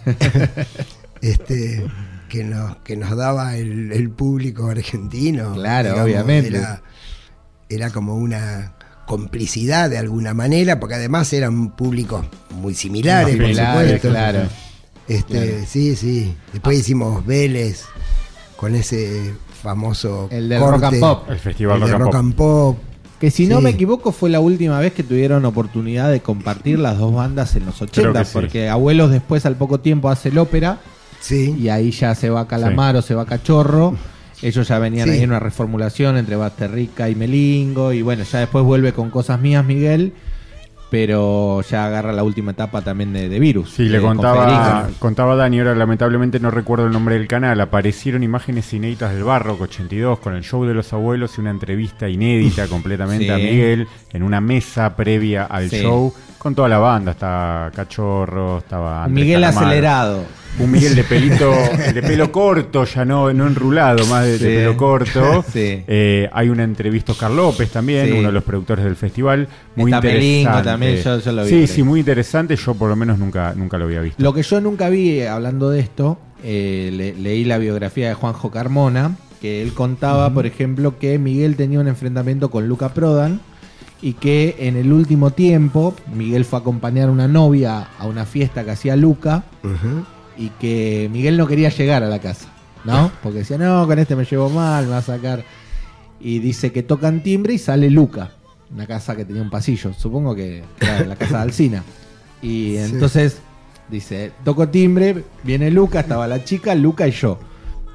este, que nos, que nos daba el, el público argentino. Claro, obviamente. Era, era como una complicidad de alguna manera, porque además eran públicos muy similares, por Similares, supuesto. claro. Este, Claro. sí, sí. Después hicimos Vélez con ese famoso El del corte, Rock and Pop. El festival el de Rock and Rock Pop. and Pop. Que si no Sí. me equivoco fue la última vez que tuvieron oportunidad de compartir las dos bandas en los ochenta, que sí. porque Abuelos después al poco tiempo hace el ópera Sí. y ahí ya se va Calamaro, se va Cachorro. Ellos ya venían Sí. ahí en una reformulación entre Basterrica y Melingo y bueno, ya después vuelve con Cosas Mías Miguel, pero ya agarra la última etapa también de, de Virus. Sí, le eh, con contaba, Federico. contaba Dani, ahora lamentablemente no recuerdo el nombre del canal, aparecieron imágenes inéditas del Barroco ochenta y dos con el show de los abuelos y una entrevista inédita completamente Sí. a Miguel en una mesa previa al Sí. show con toda la banda, estaba Cachorro, estaba Andrés Miguel Calamaro. acelerado. Un Miguel de pelito, de pelo corto, ya no, no enrulado, más de, de Sí. pelo corto. Sí. Eh, hay una entrevista a Oscar López también, Sí. uno de los productores del festival. Muy Está interesante. Melingo también, yo- yo lo vi Sí, por ahí. sí, muy interesante. Yo por lo menos nunca, nunca lo había visto. Lo que yo nunca vi, eh, hablando de esto, eh, le- leí la biografía de Juanjo Carmona, que él contaba, por ejemplo, que Miguel tenía un enfrentamiento con Luca Prodan y que en el último tiempo Miguel fue a acompañar a una novia a una fiesta que hacía Luca Ujú. y que Miguel no quería llegar a la casa, ¿no? Porque decía, no, con este me llevo mal, me va a sacar. Y dice que tocan timbre y sale Luca, una casa que tenía un pasillo, supongo que era la casa de Alsina. Y entonces dice, toco timbre, viene Luca, estaba la chica, Luca y yo.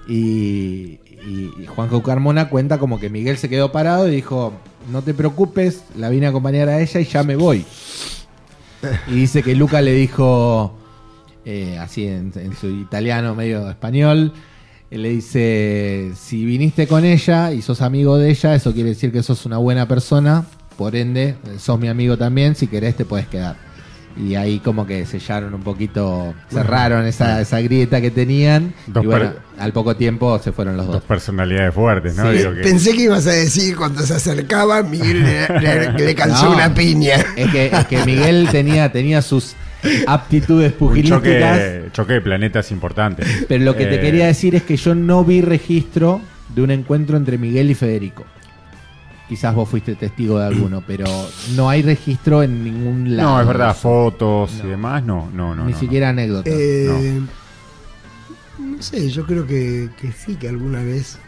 Y, y, y Juanjo Carmona cuenta como que Miguel se quedó parado y dijo, no te preocupes, la vine a acompañar a ella y ya me voy. Y dice que Luca le dijo, eh, así en, en su italiano medio español, él le dice, si viniste con ella y sos amigo de ella, eso quiere decir que sos una buena persona, por ende, sos mi amigo también, si querés te puedes quedar. Y ahí como que sellaron un poquito, cerraron esa, esa grieta que tenían. Dos y bueno, per- al poco tiempo se fueron los Dos dos. personalidades fuertes, ¿no? Sí. Digo que- Pensé que ibas a decir cuando se acercaba, Miguel le, le- le calzó No, una piña. Es que, es que Miguel tenía, tenía sus aptitudes un pugilísticas. choque, choque de planetas importante. Pero lo que te Eh, quería decir es que yo no vi registro de un encuentro entre Miguel y Federico. Quizás vos fuiste testigo de alguno, pero no hay registro en ningún lado. No, es verdad, fotos No. y demás, no, no, no. Ni no, siquiera anécdotas. Eh, no. sé, yo creo que, que sí, que alguna vez.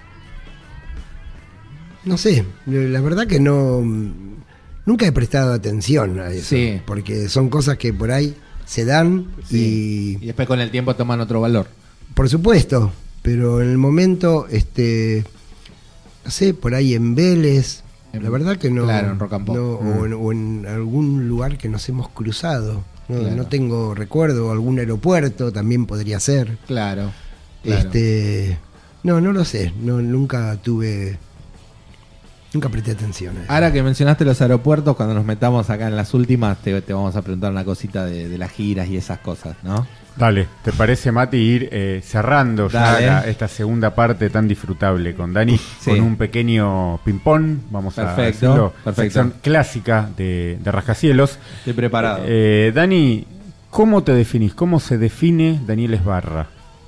No sé, la verdad que no. Nunca he prestado atención a eso. Sí. Porque son cosas que por ahí se dan Sí. Y y. después con el tiempo toman otro valor. Por supuesto, pero en el momento, este. No sé, por ahí en Vélez. En- La verdad que no. claro, en Rock and Pop. no, o, en, o en algún lugar que nos hemos cruzado. No, Claro. no tengo recuerdo, algún aeropuerto también podría ser. Claro. claro. Este, no, no lo sé, no, nunca tuve, nunca presté atención a eso. Ahora que mencionaste los aeropuertos, cuando nos metamos acá en las últimas, te, te vamos a preguntar una cosita de, de las giras y esas cosas, ¿no? Dale, ¿te parece, Mati, ir eh, cerrando ya Dale. la- esta segunda parte tan disfrutable con Dani? Sí. Con un pequeño ping-pong, vamos a Perfecto, decirlo, perfecto. sección clásica de, de Rascacielos. Estoy preparado. Eh, Dani, ¿cómo te definís? ¿Cómo se define Daniel Esbarra?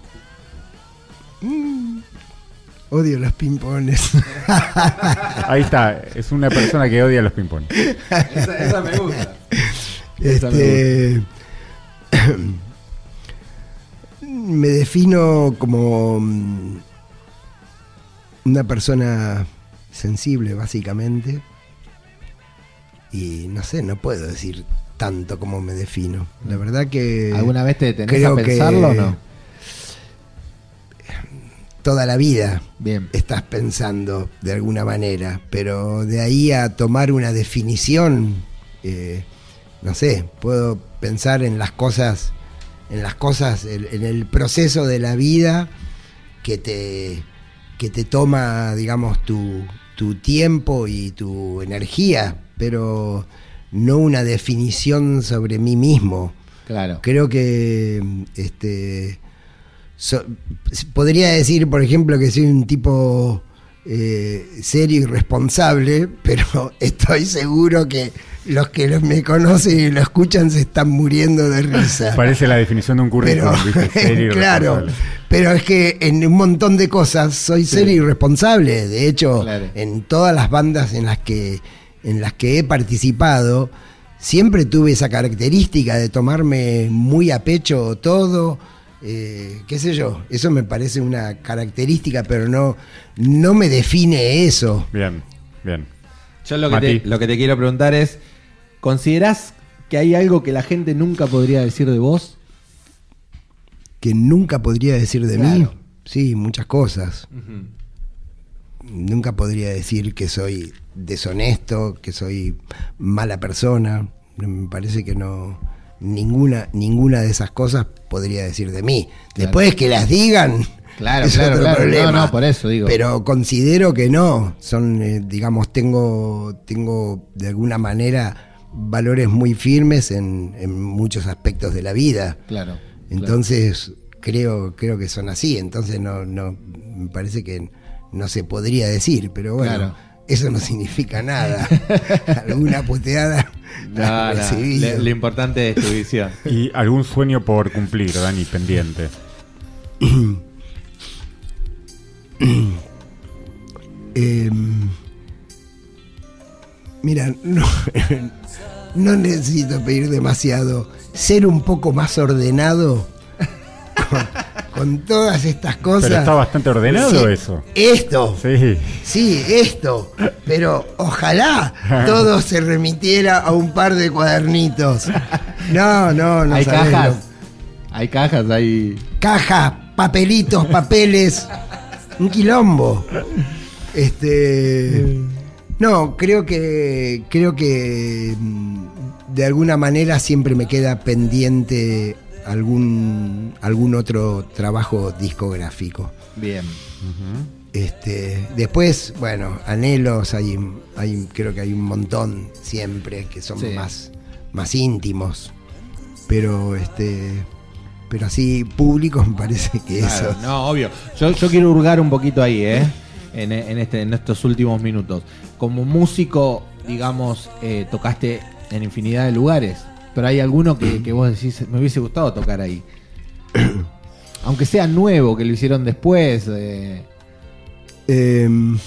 Odio los pimpones. Ahí está, es una persona que odia los ping-pong. esa, esa me gusta. Esa me este, me defino como mm, una persona sensible, básicamente. Y no sé, no puedo decir tanto como me defino. La verdad que ¿Alguna vez te detenés creo a que pensarlo o no? toda la vida Bien. estás pensando de alguna manera, pero de ahí a tomar una definición, eh, no sé, puedo pensar en las cosas, en las cosas, en, en el proceso de la vida que te, que te toma, digamos, tu, tu tiempo y tu energía, pero no una definición sobre mí mismo. Claro. Creo que este so- podría decir, por ejemplo, que soy un tipo eh, serio y responsable, pero estoy seguro que los que los- me conocen y lo escuchan se están muriendo de risa. Parece la definición de un currículum, Pero, ¿viste? Serio y claro, responsable. pero es que en un montón de cosas soy Sí. serio y responsable. De hecho, Claro. en todas las bandas en las que en las que he participado, siempre tuve esa característica de tomarme muy a pecho todo. Eh, qué sé yo, eso me parece una característica, pero no, no me define eso. Bien, bien. Yo lo que, Mati. te, lo que te quiero preguntar es, ¿considerás que hay algo que la gente nunca podría decir de vos? Que nunca podría decir de mí. Claro. Sí, muchas cosas. Nunca podría decir que soy deshonesto, que soy mala persona. Me parece que no, ninguna, ninguna de esas cosas podría decir de mí. Claro. Después que las digan, Claro, es claro, otro claro. problema. No, no, por eso digo. Pero considero que no. Son, eh, digamos, tengo, tengo de alguna manera valores muy firmes en, en muchos aspectos de la vida. Claro. Entonces, creo, creo que son así. Entonces, no, no, me parece que no se podría decir, pero bueno, Claro. eso no significa nada. Alguna puteada No, no, recibida. Lo, lo importante es tu visión. ¿Y algún sueño por cumplir, Dani, pendiente? Eh, mira, no, no necesito pedir demasiado. Ser un poco más ordenado con, con todas estas cosas. Pero está bastante ordenado Sí, eso. Esto. Sí. Sí, esto, pero ojalá todo se remitiera a un par de cuadernitos. No, no, no hay sabés cajas. lo- Hay cajas, hay. Cajas, papelitos, papeles, un quilombo. Este, no, creo que creo que de alguna manera siempre me queda pendiente algún algún otro trabajo discográfico. Bien. Ujú. Este, después, bueno, anhelos hay, hay creo que hay un montón siempre que son Sí. más más íntimos, pero este pero así públicos me parece que Claro, eso. no, obvio. Yo, yo quiero hurgar un poquito ahí, ¿eh? En, en, este, en estos últimos minutos. Como músico, digamos, eh, tocaste en infinidad de lugares, pero hay alguno que, que vos decís, me hubiese gustado tocar ahí. Aunque sea nuevo, que lo hicieron después. Eh. Eh,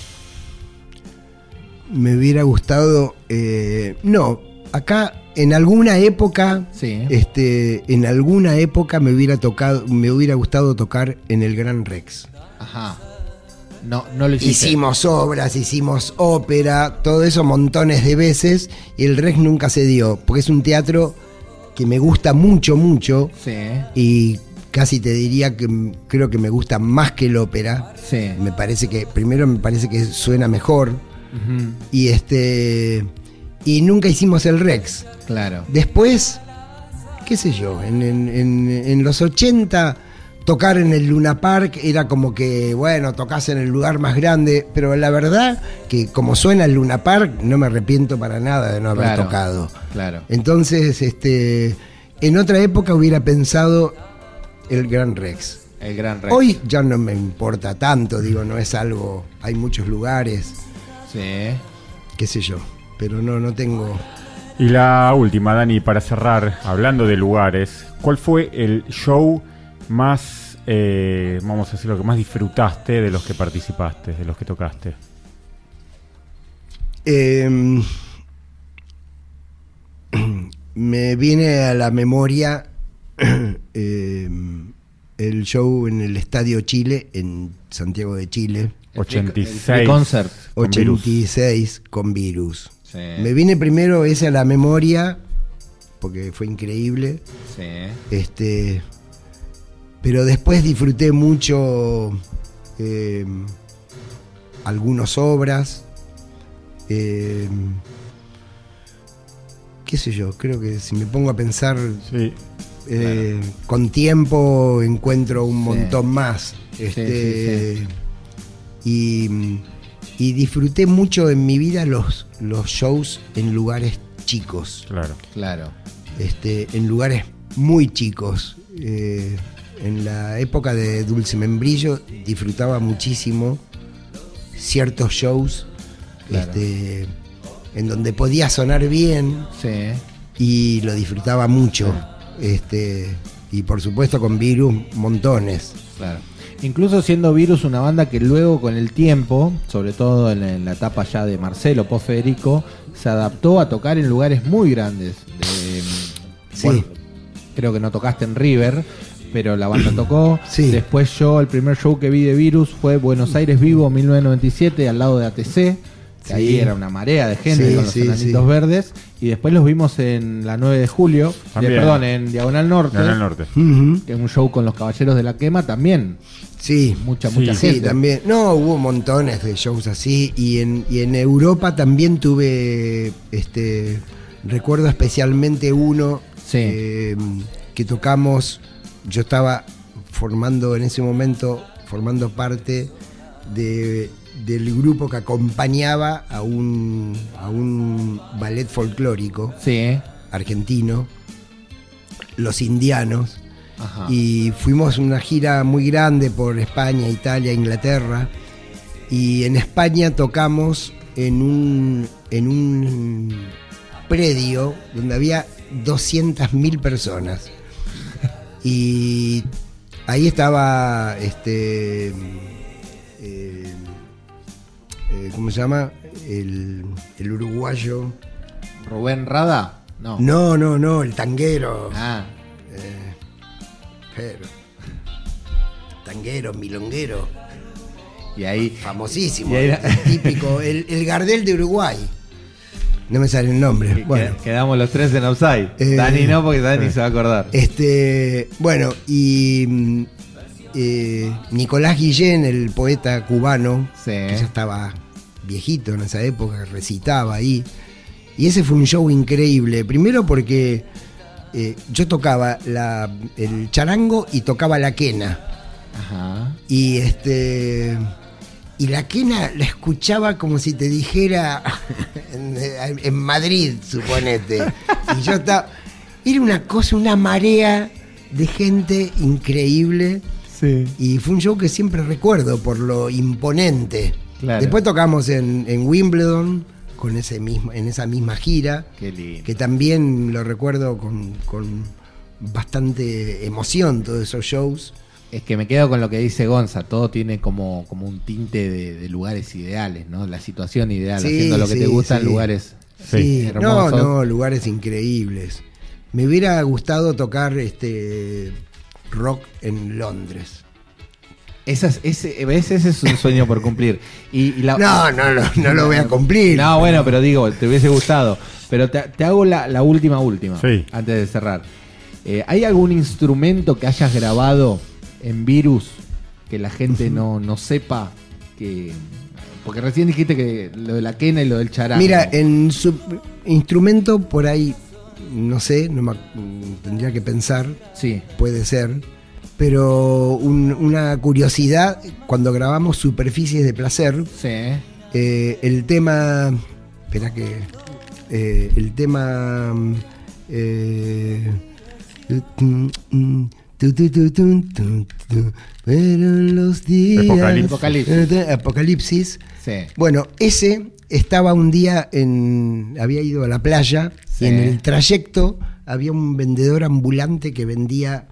me hubiera gustado, eh, no, acá en alguna época, Sí. este, en alguna época me hubiera tocado, me hubiera gustado tocar en el Gran Rex. Ajá. No, no lo hiciste. Hicimos obras, hicimos ópera, todo eso montones de veces y el Rex nunca se dio, porque es un teatro que me gusta mucho, mucho Sí. y casi te diría que m- creo que me gusta más que el ópera. Sí. Me parece que, primero me parece que suena mejor Ujú. y este y nunca hicimos el Rex. Claro. Después, qué sé yo, en, en- en- en los ochenta tocar en el Luna Park era como que, bueno, tocás en el lugar más grande, pero la verdad que como suena el Luna Park, no me arrepiento para nada de no haber Claro. tocado. Claro. Entonces, este, en otra época hubiera pensado el Gran Rex. El Gran Rex. Hoy ya no me importa tanto, digo, no es algo, hay muchos lugares, Sí. qué sé yo, pero no, no tengo... Y la última, Dani, para cerrar, hablando de lugares, ¿cuál fue el show más, eh, vamos a decir, lo que más disfrutaste de los que participaste, de los que tocaste? Eh, me viene a la memoria eh, el show en el Estadio Chile, en Santiago de Chile, ochenta y El seis. free concert. con Virus. ochenta y seis con Virus. Sí. Me viene primero ese a la memoria, porque fue increíble. Sí. Este, pero después disfruté mucho eh, algunas obras. Eh, qué sé yo, creo que si me pongo a pensar Sí. eh, con tiempo encuentro un Sí. montón más. Este, sí, Y, y disfruté mucho en mi vida los, los shows en lugares chicos. Claro. Claro. Este, en lugares muy chicos. Eh, en la época de Dulce Membrillo disfrutaba muchísimo ciertos shows Claro. este, en donde podía sonar bien Sí. y lo disfrutaba mucho. Este, y por supuesto con Virus, montones. Claro. Incluso siendo Virus una banda que luego con el tiempo, sobre todo en, en la etapa ya de Marcelo post Federico, se adaptó a tocar en lugares muy grandes. De, Sí. bueno, creo que no tocaste en River, pero la banda tocó. Sí. Después yo, el primer show que vi de Virus fue Buenos Aires Vivo mil novecientos noventa y siete al lado de A T C. Que Sí. ahí era una marea de gente Sí, con los sí, enanitos sí. verdes. Y después los vimos en la nueve de julio, de- También. perdón, en Diagonal Norte, En el norte. Ujú. que es un show con los Caballeros de la Quema también. Sí, Mucha, Sí, mucha sí, gente. también. No, hubo montones de shows así. Y en, y en Europa también tuve, este, recuerdo especialmente uno Sí. eh, que tocamos. Yo estaba formando en ese momento, formando parte de, del grupo que acompañaba a un, a un ballet folclórico Sí. argentino, Los Indianos. Ajá. Y fuimos una gira muy grande por España, Italia, Inglaterra. Y en España tocamos en un, en un predio donde había doscientas mil personas. Y ahí estaba este eh, eh, ¿cómo se llama? El, el uruguayo. Rubén Rada. No. No, no, no, el tanguero. Ah. Eh, pero, tanguero, milonguero, Y ahí. famosísimo, Y ahí era- el típico, el, el Gardel de Uruguay. No me sale el nombre. que- Bueno, Quedamos los tres en offside. Eh, Dani no, porque Dani se va a acordar. este, bueno, y, eh, Nicolás Guillén, el poeta cubano, Sí. que ya estaba viejito en esa época, recitaba ahí. Y ese fue un show increíble. Primero porque eh, yo tocaba la, el charango y tocaba la quena. Ajá. Y este y la quena la escuchaba como si te dijera en, en Madrid, suponete. Y yo estaba. Era una cosa, una marea de gente increíble. Sí. Y fue un show que siempre recuerdo por lo imponente. Claro. Después tocamos en, en Wimbledon con ese mismo, en esa misma gira. Qué lindo. Que también lo recuerdo con, con bastante emoción, todos esos shows. Es que me quedo con lo que dice Gonza, todo tiene como, como un tinte de, de lugares ideales, ¿no? La situación ideal, Sí, haciendo lo que sí, te gustan, sí. lugares Sí, no, hermosos. no, lugares increíbles. Me hubiera gustado tocar este rock en Londres. Esas, ese, ¿ves? Ese es un sueño por cumplir. Y, y la- No, no, no, no lo voy a cumplir. No, bueno, pero digo, te hubiese gustado. Pero te, te hago la, la última, última, Sí. antes de cerrar. Eh, ¿Hay algún instrumento que hayas grabado en Virus que la gente no, no sepa? que Porque recién dijiste que lo de la quena y lo del charango. Mira, en su instrumento por ahí, no sé, no me ac- tendría que pensar, Sí, puede ser. Pero un- una curiosidad, cuando grabamos Superficies de Placer, sí. eh, el tema. Espera que. eh, el tema. eh, tu, tu, tu, tu, tu, tu, fueron los días. Apocalipsis. Apocalipsis. Apocalipsis. Sí. Bueno, ese estaba un día en. Había ido a la playa Sí. y en el trayecto había un vendedor ambulante que vendía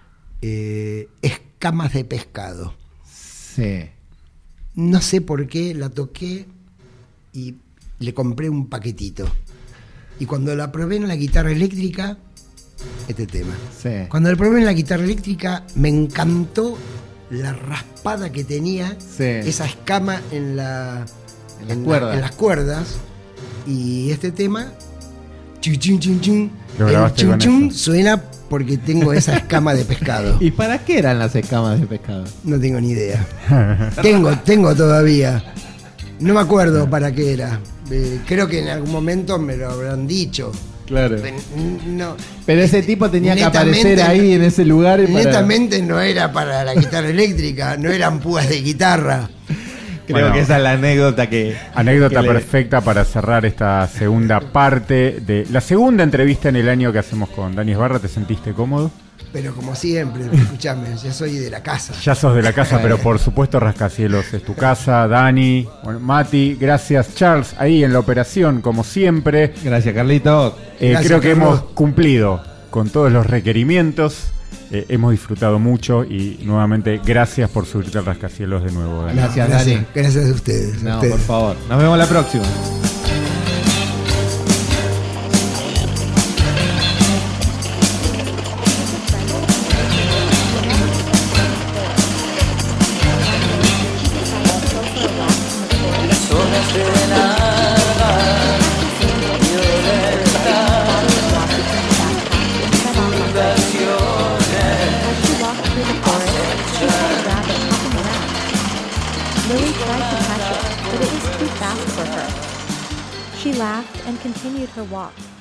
eh, escamas de pescado. Sí. No sé por qué la toqué y le compré un paquetito. Y cuando la probé en la guitarra eléctrica, este tema. Sí. Cuando la probé en la guitarra eléctrica, me encantó la raspada que tenía Sí. esa escama en la En las la- cuerdas. en las cuerdas. Y este tema, chun, chun, chun, chun, Lo el grabaste chun, con chun eso. suena porque tengo esa escama de pescado. ¿Y para qué eran las escamas de pescado? No tengo ni idea. tengo, tengo todavía. No me acuerdo para qué era. Eh, creo que en algún momento me lo habrán dicho. Claro. Pero, no, Pero ese tipo tenía que Netamente- aparecer ahí en ese lugar. y para- netamente no era para la guitarra eléctrica, no eran púas de guitarra. Creo Bueno. que esa es la anécdota que. Anécdota que le- perfecta para cerrar esta segunda parte de la segunda entrevista en el año que hacemos con Dani Esbarra. ¿Te sentiste cómodo? Pero como siempre, escúchame, ya soy de la casa. Ya sos de la casa, pero por supuesto Rascacielos es tu casa. Dani, bueno, Mati, gracias Charles, ahí en la operación como siempre. Gracias, Carlito. Eh, Gracias, creo que Carlos. hemos cumplido con todos los requerimientos. Eh, hemos disfrutado mucho y nuevamente gracias por subirte al Rascacielos de nuevo, Dani. Gracias, gracias, Dani. gracias a ustedes. a No, ustedes. por favor. Nos vemos la próxima. Las horas del alba Lily tried to catch it, but it was too fast for her. She laughed and continued her walk.